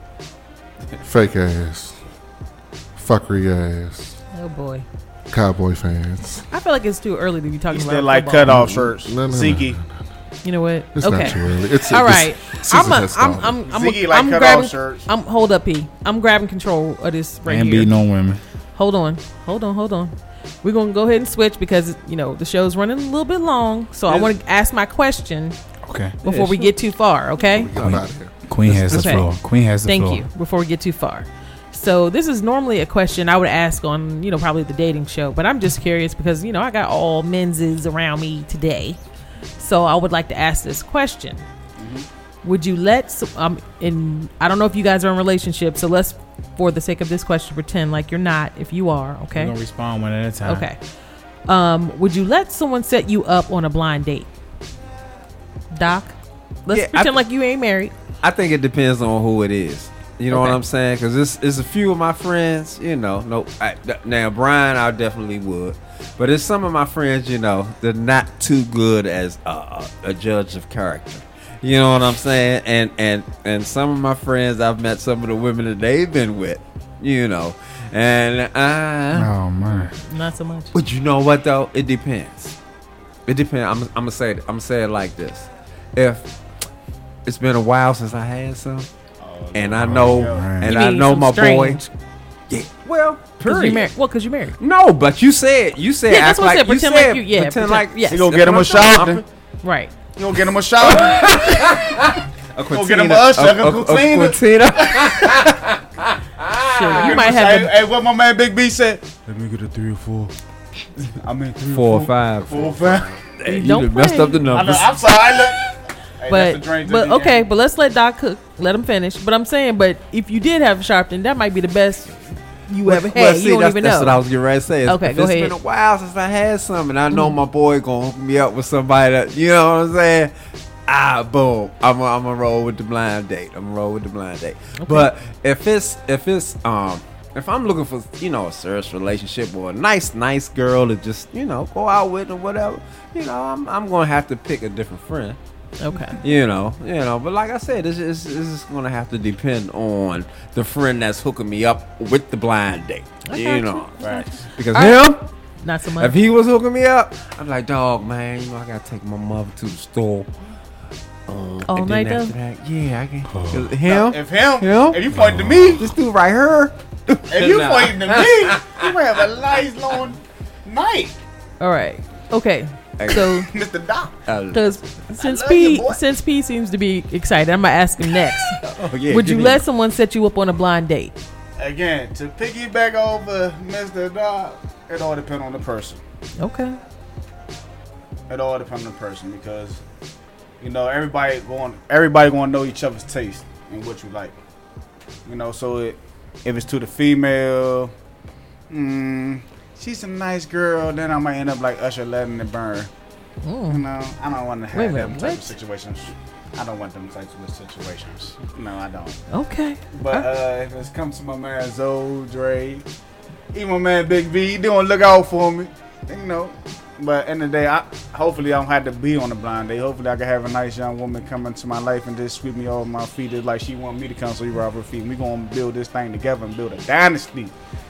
fake ass, fuckery ass, Oh boy, cowboy fans. I feel like it's too early to be talking You about still like football. cutoff shirts. No, no, no, Zeke. no, no. You know what? It's okay. not too early. It's All it's- right. season I'm, a, has I'm, started. I'm, I'm, Ziggy like I'm cut-off grabbing. shirts. I'm hold up, P. I'm grabbing control of this right and here. beating on women. Hold on, hold on, hold on. We're gonna go ahead and switch because you know the show's running a little bit long. So I want to ask my question Okay. before we get too far. Okay. Get them out of here. Queen has the Okay. floor. Queen has the Thank floor. you. Before we get too far. So this is normally a question I would ask on, you know, probably the dating show, but I'm just curious because, you know, I got all menses around me today. So I would like to ask this question. Mm-hmm. Would you let, s- um, in, I don't know if you guys are in relationships, so let's, for the sake of this question, pretend like you're not, if you are, okay? We're gonna respond one at a time. Okay. Um, would you let someone set you up on a blind date? Doc? Let's Yeah, I pretend th- like you ain't married. I think it depends on who it is. You know Okay. what I'm saying? Because it's, it's a few of my friends, you know. No, I, th- now Brian, I definitely would, but it's some of my friends, you know, they're not too good as uh, a judge of character. You know what I'm saying? And and and some of my friends, I've met some of the women that they've been with, you know, and uh, Oh man. Not so much. but you know what though? It depends. It depends. I'm, I'm gonna say it. I'm gonna say it like this: if it's been a while since I had some, and I know, and You I mean know some my strange. boy. Yeah. Well, Cause you period. married. Well, cause you married. No, but you said you said Yeah, that's act what I like said. you Pretend said like you- yeah, pretend pretend- like yes. You gonna that's get him a what I'm saying. shot? I'm- Right. You gonna get him a shot? A Go get him Quintina, a usher, a- a a- a Quintina. Quintina. Sure, you might have Hey, them. hey, what my man Big B said? Let me get a three or four. I mean, three Four or five. Four or five. Hey, you Don't done messed play. up the I know, numbers. I'm sorry. Look, Hey, but that's the dream to but be okay, in. but let's let Doc cook. Let him finish. But I'm saying, but if you did have Sharpton, that might be the best you ever had. Well, see, you don't that's, even that's know. what I was getting ready to say. It's, Okay, if go it's ahead. been a while since I had something. I know Mhm. my boy gonna hook me up with somebody that, you know what I'm saying? Ah, boom. I'm gonna I'm gonna roll with the blind date. I'm gonna roll with the blind date. Okay. But if it's if it's um if I'm looking for, you know, a serious relationship or a nice nice girl to just, you know, go out with or whatever, you know, I'm I'm gonna have to pick a different friend. Okay. You know, you know, but like I said, it's it's, it's just gonna have to depend on the friend that's hooking me up with the blind date. I You got know, you. right? Because All him, right. Not so much. if he was hooking me up, I'm like, dog, man, you know, I gotta take my mother to the store. Um, All and then night, after though? that, yeah, I can. Oh. 'cause Him, If him, him, if you pointing to me, this dude right here. if you Nah. pointing to me, you might have a nice long night, All right. Okay. So, Mister Doc. because since love P you, boy. since P seems to be excited, I'm gonna ask him next. Oh, yeah, Would you give me- let someone set you up on a blind date? Again, to piggyback over Mister Doc, it all depends on the person. Okay. It all depends on the person because you know everybody going everybody going to know each other's taste and what you like. You know, so it, if it's to the female, mm, she's a nice girl, then I might end up like Usher letting it burn. Mm. You know, I don't want to Wait a have minute, them type what? of situations. I don't want them types of situations. No, I don't. Okay. But uh, if it's comes to my man Zoe, Dre, even my man Big V, he don't look out for me. You know. But end of the day, I, hopefully I don't have to be on the blind date. Hopefully I can have a nice young woman come into my life and just sweep me off my feet. It's like she want me to come sweep her off her feet. We gonna build this thing together and build a dynasty.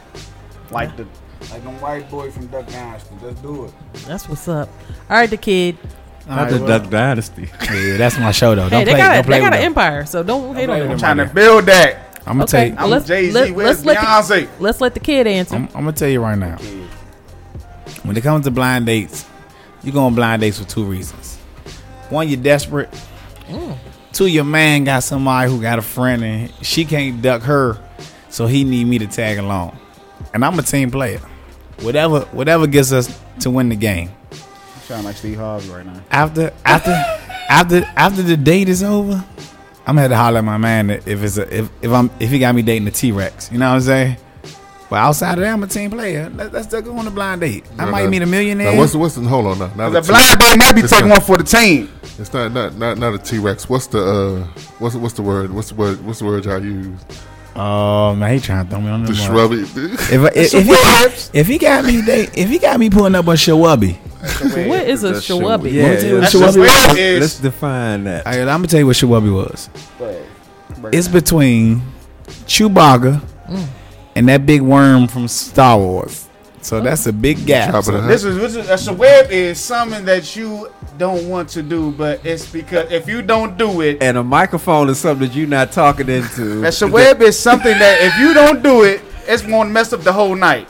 Like the like them white boy from Duck Dynasty. Let's do it. That's what's up. All right, the kid. Not the Duck Dynasty. Yeah, that's my show though. Hey, Don't they play. got a, don't play they got with an them. empire, so don't hate on I'm them. trying to build that. I'm gonna Okay, tell you. well, I'm let's, Jay-Z, let, where's let's let Beyonce? the, let's let the kid answer. I'm, I'm gonna tell you right now. When it comes to blind dates, you go on blind dates for two reasons. One, you're desperate. Mm. Two, your man got somebody who got a friend and she can't duck her, so he need me to tag along. And I'm a team player. Whatever, whatever gets us to win the game. You sound like Steve Harvey right now. After, after, after, after the date is over, I'm gonna have to holler at my man if it's a, if if I'm if he got me dating the T-Rex. You know what I'm saying? But outside of that, I'm a team player. Let, let's just go on a blind date. I No, might no. meet a millionaire. Now, what's the, what's the, hold on now. now The blind date might be it's taking not- one for the team. It's not not not, not a T Rex. What's the uh what's what's the word? What's the word? What's the word y'all use? Oh man, he trying to throw me on the, The mark. shrubby. If, I- if, if, he, if he got me date, if he got me pulling up a Shawubby, What is a shawubby? Yeah, That's yeah, just Shawubby what was. it is. Let's define that. All right, I'm gonna tell you what Shawubby was. But- It's between Chewbacca Mm. and that big worm from Star Wars. So that's a big gap. Top of So the This is, this is a web is something that you don't want to do, but it's because if you don't do it, And a microphone is something that you're not talking into. a shaweb is something that if you don't do it, it's going to mess up the whole night.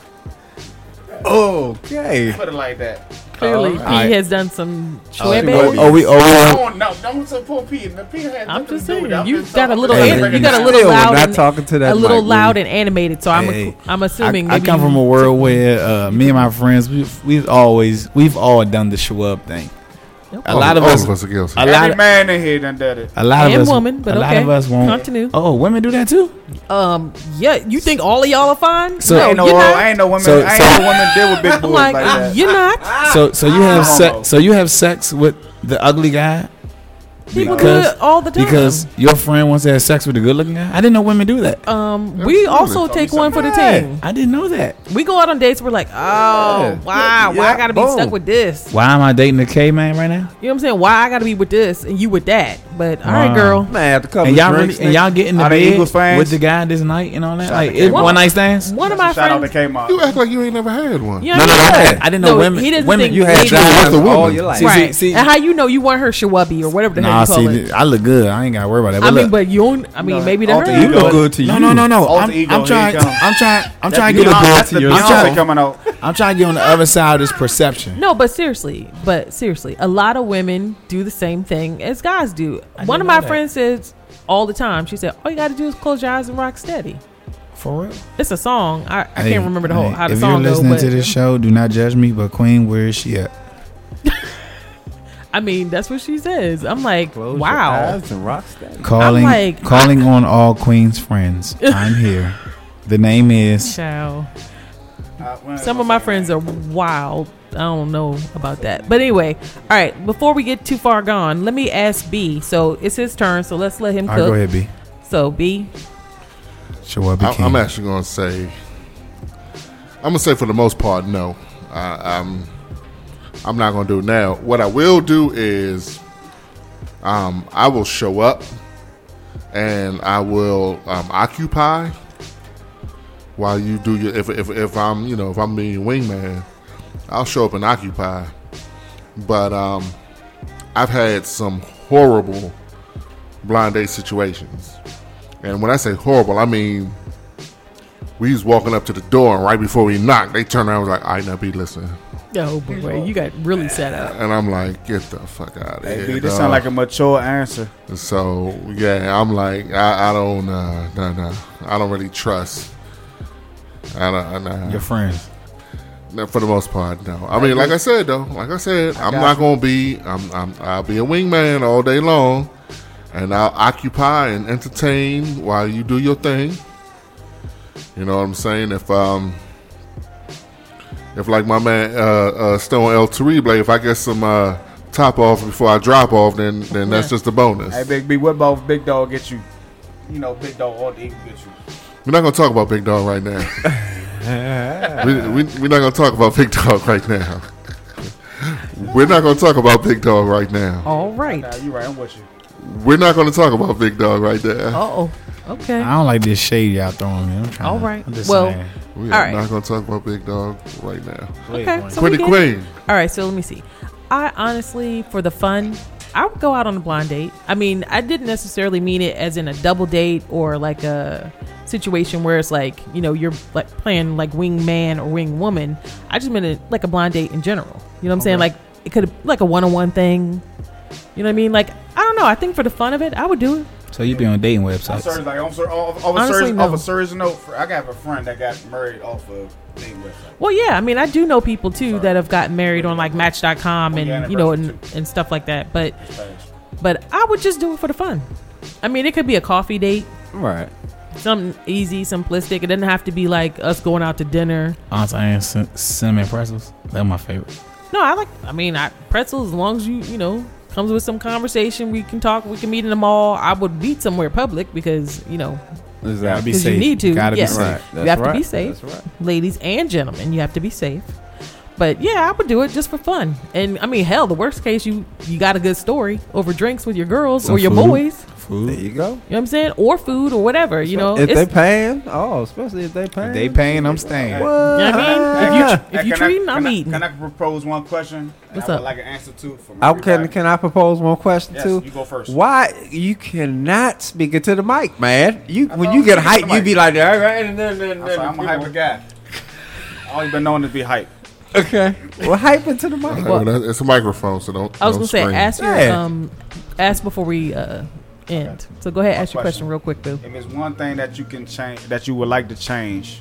Okay. Put it like that. Clearly, Oh, P alright. has done some Oh, shawebe. oh, we, oh, Don't, no, don't support P. The P has I'm nothing just to do with saying, it. I'm you just got a talking- little, Hey, an- you you got a still little we're loud, not and, talking to that a little mic, loud we- and animated. So I'm, Hey, a, I'm assuming. I, I maybe come you from a took- world where uh, me and my friends, we've, we've always, we've all done the Shawub thing. A All- lot of all us, of us are guilty. a lot Every of, man in here done did it. a lot And of us, woman, but a lot okay. of us won't. Continue. Oh, women do that too. Um, yeah, you think all of y'all are fine? So- no, ain't no, you're uh, not. I ain't no women. So- I ain't so- no women deal with big I'm boys like, like, that. you're not. So, so you have homo. sex. So you have sex with the ugly guy. People do it all the time. Because your friend wants to have sex with a good looking guy. I didn't know women do that. Um, we also take one for the team. I didn't know that. We go out on dates. We're like, oh Yeah. wow, why Yeah, I gotta be boom. stuck with this? Why am I dating a K man right now? You know what I'm saying? Why I gotta be with this and you with that? But all right, Wow. girl. Man, after a couple And y'all of really, drinks, and y'all get in the Are they bed Eagles fans? with the guy this night and all that. Shout Like out to it, Kmart. one night stands. One of my Shout out to friends. Kmart. You act like you ain't never had one. Yeah, No, no, he I, does. had, I didn't know No, women. he doesn't women, think you had ladies- drives What's the woman? all your life. See, Right. see, see, and how you know you weren't her shawubby or whatever the Nah, hell you call see, it? I look good. I ain't gotta worry about that. I But mean, look, but you don't. I mean, No, maybe to alter her. you ego. look good to you. no, no, no, no. Alter I'm, ego, I'm here trying. it come. I'm trying. I'm That trying to get. Beyonce- on- that's the I'm Beyonce trying. coming out. I'm trying to get on the other side of this perception. No, but seriously, but seriously, a lot of women do the same thing as guys do. I One didn't of my know that. friends says all the time. She said, "All you got to do is close your eyes and rock steady." For real. It's a song. I, I Hey, can't remember the whole hey, how the if song you're goes. listening But to this show, do not judge me. But Queen, where is she at? I mean, that's what she says. I'm like, Close wow. your eyes and rock steady. Calling, I'm like, calling on all Queen's friends. I'm here. The name is. Ciao. Some of my friends are wild. I don't know about that. But anyway, all right. Before we get too far gone, let me ask B. So it's his turn. So let's let him All cook. right, go ahead, B. So B. Sure, B. I, I'm actually going to say, I'm going to say for the most part, no. I, I'm, I'm not going to do it now. What I will do is um, I will show up and I will um, occupy while you do your, if, if, if I'm, you know, if I'm being wingman, I'll show up and occupy. But um, I've had some horrible blind date situations. And when I say horrible, I mean, we was walking up to the door, and right before we knocked, they turned around and was like, "I now be listening." Oh boy, you got really set up. And I'm like, "Get the fuck out of Hey, here!" B, this dog. sound like a mature answer. So yeah, I'm like, I, I don't, uh, no, no, I don't really trust. I don't, I, Your friends. No, for the most part, no. I mean, like I said though, like I said, I'm not gonna be. I'm, I'm, I'll be a wingman all day long, and I'll occupy and entertain while you do your thing. You know what I'm saying? If um, if like my man uh, uh Stone El Terrible, if I get some uh top off before I drop off, then then that's just a bonus. Hey, Big B, what about Big Dog get you? You know, Big Dog all the get you. We're not gonna talk about Big Dog right now. we, we, we're not gonna talk about Big Dog right now. We're not gonna talk about Big Dog right now. All right. Nah, you right. I'm with you. We're not gonna talk about Big Dog right there. Uh oh. Okay. I don't like this shade y'all throwing me. I'm trying All to- right. I'm just Well, saying. We all are right. not gonna talk about Big Dog right now. Okay. So Pretty we get- Queen. All right. So let me see. I honestly, for the fun, I would go out on a blind date. I mean, I didn't necessarily mean it as in a double date or like a situation where it's like, you know, you're like playing like wing man or wing woman. I just meant it like a blind date in general. You know what I'm saying? Okay. Like it could have like a one-on-one thing. You know what I mean? Like, I don't know. I think for the fun of it, I would do it. So you be on dating I'm websites. sorry, like, I'm sorry, off, off, a Honestly, serious, no. off a serious note, for, I got a friend that got married off of dating website. Well, yeah, I mean, I do know people too that have gotten married on like Match dot com and you know and, and stuff like that. But but I would just do it for the fun. I mean, it could be a coffee date, Right. something easy, simplistic. It doesn't have to be like us going out to dinner. Aunt Anne's cin- cinnamon pretzels. They're my favorite. No, I like. I mean, I, pretzels as long as you you know comes with some conversation. We can talk. We can meet in the mall. I would meet somewhere public because you know. Exactly. Because you need to. Gotta be yes. safe. Right. You That's have to right. be safe, That's right. ladies and gentlemen. You have to be safe. But yeah, I would do it just for fun. And I mean, hell, the worst case, you you got a good story over drinks with your girls Some or your food. boys. Food. There you go. You know what I'm saying? Or food or whatever. You know, if it's, they paying, oh, especially if they paying. If they paying, I'm staying. What? you know what I mean? If you if Hey, you can I- treating, I'm can I- eating. Can I propose one question? And What's I up? would like an answer to from I, can everybody? can I propose one question Yes, too? you go first. Why you cannot speak it to the mic, man? You when thought you I get was speaking hyped, to the you be mic. like, all right, and then, then, I'm, then sorry, I'm a people- hyper guy. I only been known to be hype. Okay, well, hype into the mic. Okay, well, that- it's a microphone, so don't. I was don't gonna say scream. ask your Yeah. um ask before we uh end. So go ahead, ask your question real quick, boo. If it's one thing that you can change, that you would like to change,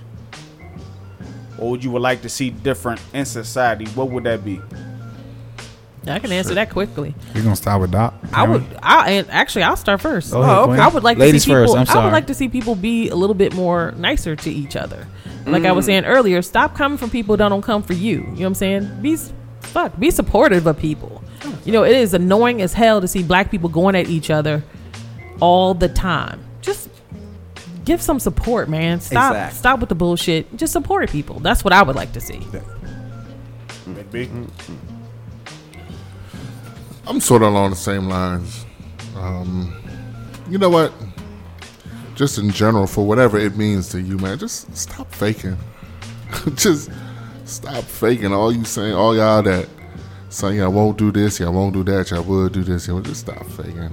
or would you would like to see different in society, what would that be? I can answer that quickly. You gonna start with Doc? I would. I and actually, I'll start first. Go ahead, Oh, Queen. I would like Ladies to see people. first, I'm I sorry. would like to see people be a little bit more nicer to each other. Like I was Mm. saying earlier, stop coming from people that don't come for you. You know what I'm saying? Be s- fuck. Be supportive of people. You know, it is annoying as hell to see black people going at each other all the time. Just give some support, man. Stop. Exactly. Stop with the bullshit. Just support people. That's what I would like to see. Big B? I'm sort of along the same lines. Um, you know what? Just in general, for whatever it means to you, man, just stop faking. Just stop faking. All you saying, all y'all that saying y'all won't do this, y'all won't do that, y'all will do this, y'all just stop faking.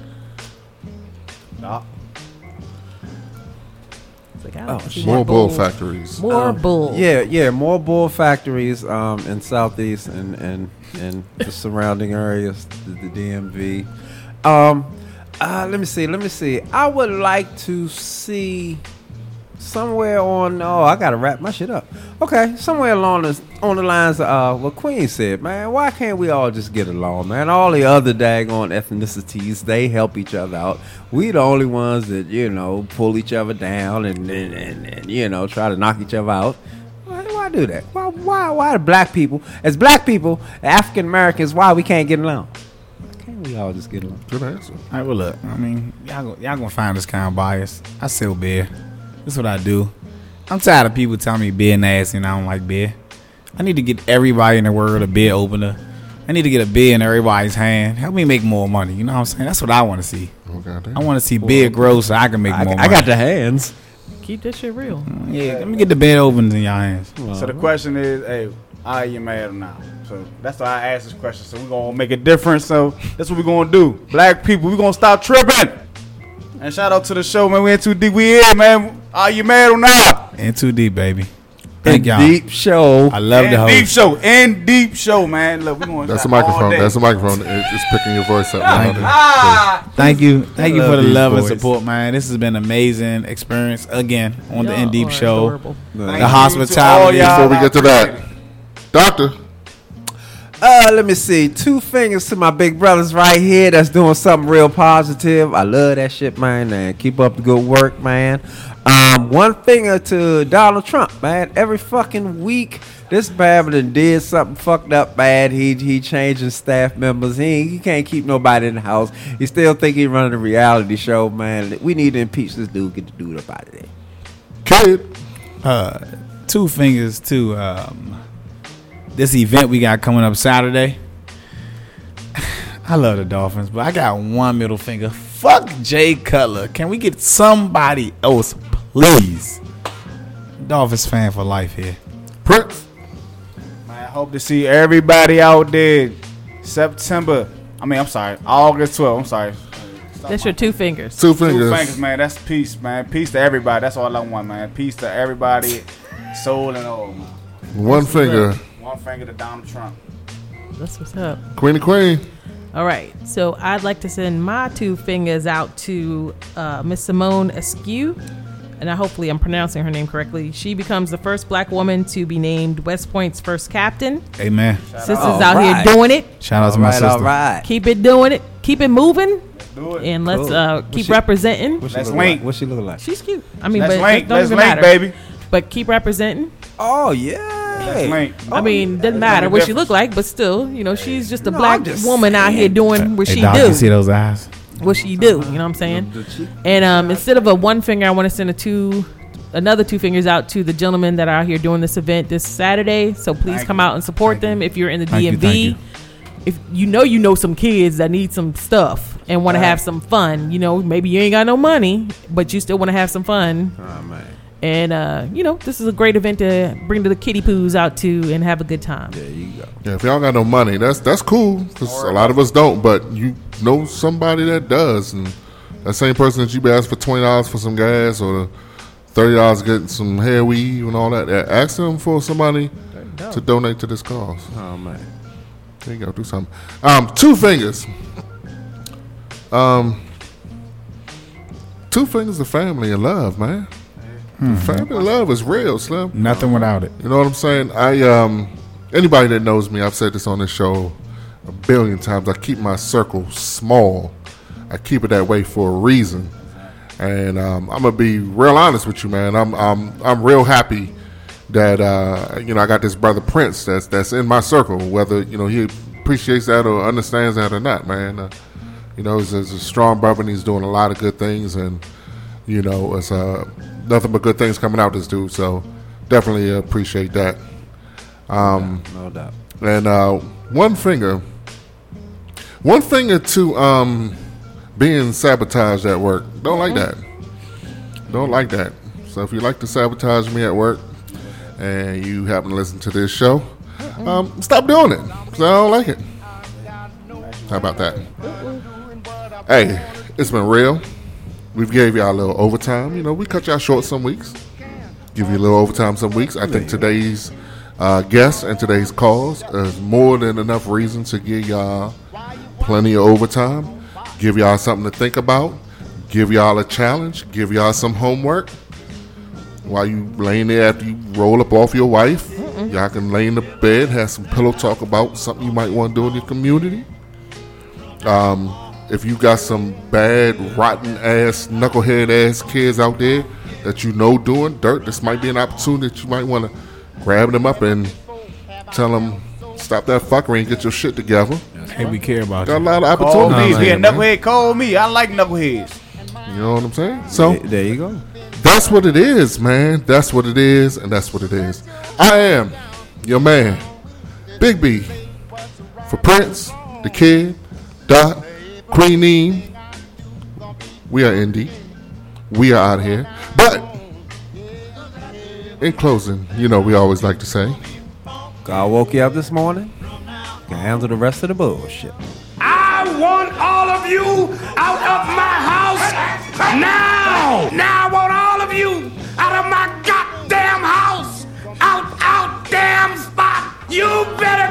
Nah. It's like, I Oh, like to see More bull bull. factories. More Um, bull. Yeah, yeah, more bull factories um, in Southeast and and and the surrounding areas, the, the D M V. Um, uh, let me see, let me see. I would like to see somewhere on oh I gotta wrap my shit up. Okay, somewhere along the on the lines of uh, what Queen said, man. Why can't we all just get along, man? All the other daggone ethnicities, they help each other out. We the only ones that you know pull each other down and and, and, and you know try to knock each other out. Why, why do that? Why why why the black people as black people, African Americans? Why we can't get along? We all just get along. Good answer. All right, well, look, I mean, y'all, go, y'all gonna find this kind of bias. I sell beer. That's what I do. I'm tired of people telling me beer nasty and I don't like beer. I need to get everybody in the world a beer opener. I need to get a beer in everybody's hand. Help me make more money. You know what I'm saying? That's what I want to see. Okay, I want to see beer grow so I can make I, more I money. got the hands. Keep that shit real. Yeah, let me get the beer openers in your hands. So the question is, hey, are you mad or not? So that's why I asked this question. So we're gonna make a difference. So that's what we're gonna do. Black people, we're gonna stop tripping. And shout out to the show, man. We in too deep. We here, man. Are you mad or not? In too deep, baby. Thank y'all. Deep show. I love in the host. deep show. In deep show, man. Look, we going. That's a microphone. That's a microphone. It's just picking your voice up. Thank you. Ah, Thank you. Thank you love for the these love and boys. support, man. This has been an amazing experience again on the Y'all In Deep are Show. adorable. The Thank you to hospitality. all y'all. Before we get to that, Doctor. Uh, let me see. Two fingers to my big brothers right here that's doing something real positive. I love that shit, man. And keep up the good work, man. Um, one finger to Donald Trump, man. Every fucking week, this Babylon did something fucked up bad. He he changing staff members. He he can't keep nobody in the house. He still think he running a reality show, man. We need to impeach this dude. Get the dude up out of there. Kid. Uh, two fingers to um, this event we got coming up Saturday. I love the Dolphins, but I got one middle finger. Fuck Jay Cutler. Can we get somebody else, please? Dolphins fan for life here. Prince. Man, I hope to see everybody out there. September. I mean, I'm sorry. August twelfth. I'm sorry. That's your two fingers. Two fingers. Two fingers, man. That's peace, man. Peace to everybody. That's all I want, man. Peace to everybody, soul and all, man. One finger. One finger to Donald Trump. That's what's up. Queenie Queen. All right. So I'd like to send my two fingers out to uh, Miss Simone Askew. And I hopefully I'm pronouncing her name correctly. She becomes the first black woman to be named West Point's first captain. Amen. Sisters All out right. here doing it. Shout out to All my right, sister. all right. Keep it doing it. Keep it moving. Do it. And let's Cool. uh, What keep she- representing. What she Let's look link. like? What she look like? She's cute. I mean, Let's but link. it don't Let's even link, matter. baby. But keep representing. Oh yeah. Let's link. I mean, doesn't matter what she look like, but still, you know, she's just a No, black I'm just woman out here doing what Hey, she Doc, do. you see those eyes? What she do, you know what I'm saying? And um, instead of a one finger, I want to send a two, another two fingers out to the gentlemen that are out here doing this event this Saturday. So please Thank come you. out and support them if you're in the Thank you, D M V. thank If you know you know some kids that need some stuff and want to have some fun, you know, maybe you ain't got no money, but you still want to have some fun. Oh man. And uh, you know, this is a great event to bring the kiddie poos out to and have a good time. There you go. Yeah, if y'all got no money, that's that's cool because a lot of us don't. But you know somebody that does, and that same person that you be asking for twenty dollars for some gas or thirty dollars getting some hair weave and all that, yeah, ask them for somebody to donate to this cause. Oh man. There you go, do something. Um, two fingers. Um, two fingers of family and love, man. Family and love is real, Slim. Nothing without it. You know what I'm saying? I um, anybody that knows me, I've said this on this show a billion times. I keep my circle small. I keep it that way for a reason. And um, I'm gonna be real honest with you, man. I'm I'm I'm real happy that uh, you know I got this brother Prince that's that's in my circle. Whether you know he appreciates that or understands that or not, man. Uh, you know, he's, he's a strong brother and he's doing a lot of good things, and you know, it's uh, nothing but good things coming out this dude. So definitely appreciate that. Um, no doubt. And uh, one finger, one finger to um, being sabotaged at work. Don't like that. Don't like that. So if you like to sabotage me at work and you happen to listen to this show, um, stop doing it because I don't like it. How about that? Hey, it's been real. We've gave y'all a little overtime. You know, we cut y'all short some weeks. Give you a little overtime some weeks. I think today's uh, guests and today's calls is more than enough reason to give y'all plenty of overtime. Give y'all something to think about. Give y'all a challenge. Give y'all some homework. while you laying there after you roll up off your wife. Mm-mm. Y'all can lay in the bed, have some pillow talk about something you might want to do in your community. Um, if you got some bad, rotten ass, knucklehead ass kids out there that you know doing dirt, this might be an opportunity that you might want to grab them up and tell them, stop that fuckery and get your shit together. Hey, we care about got you. Got a lot of Call opportunities me. here, Yeah, knucklehead, call me. I like knuckleheads. You know what I'm saying? So there, there you go. That's what it is, man. That's what it is, and that's what it is. I am your man, Big B, for Prince, the Kid, Dot, Queenine. We are indie. We are out here. But in closing, you know, we always like to say, God woke you up this morning. Can handle the rest of the bullshit. I want all of you out of my house now. Now I want all of you out of my goddamn house. Out, out, damn spot. You better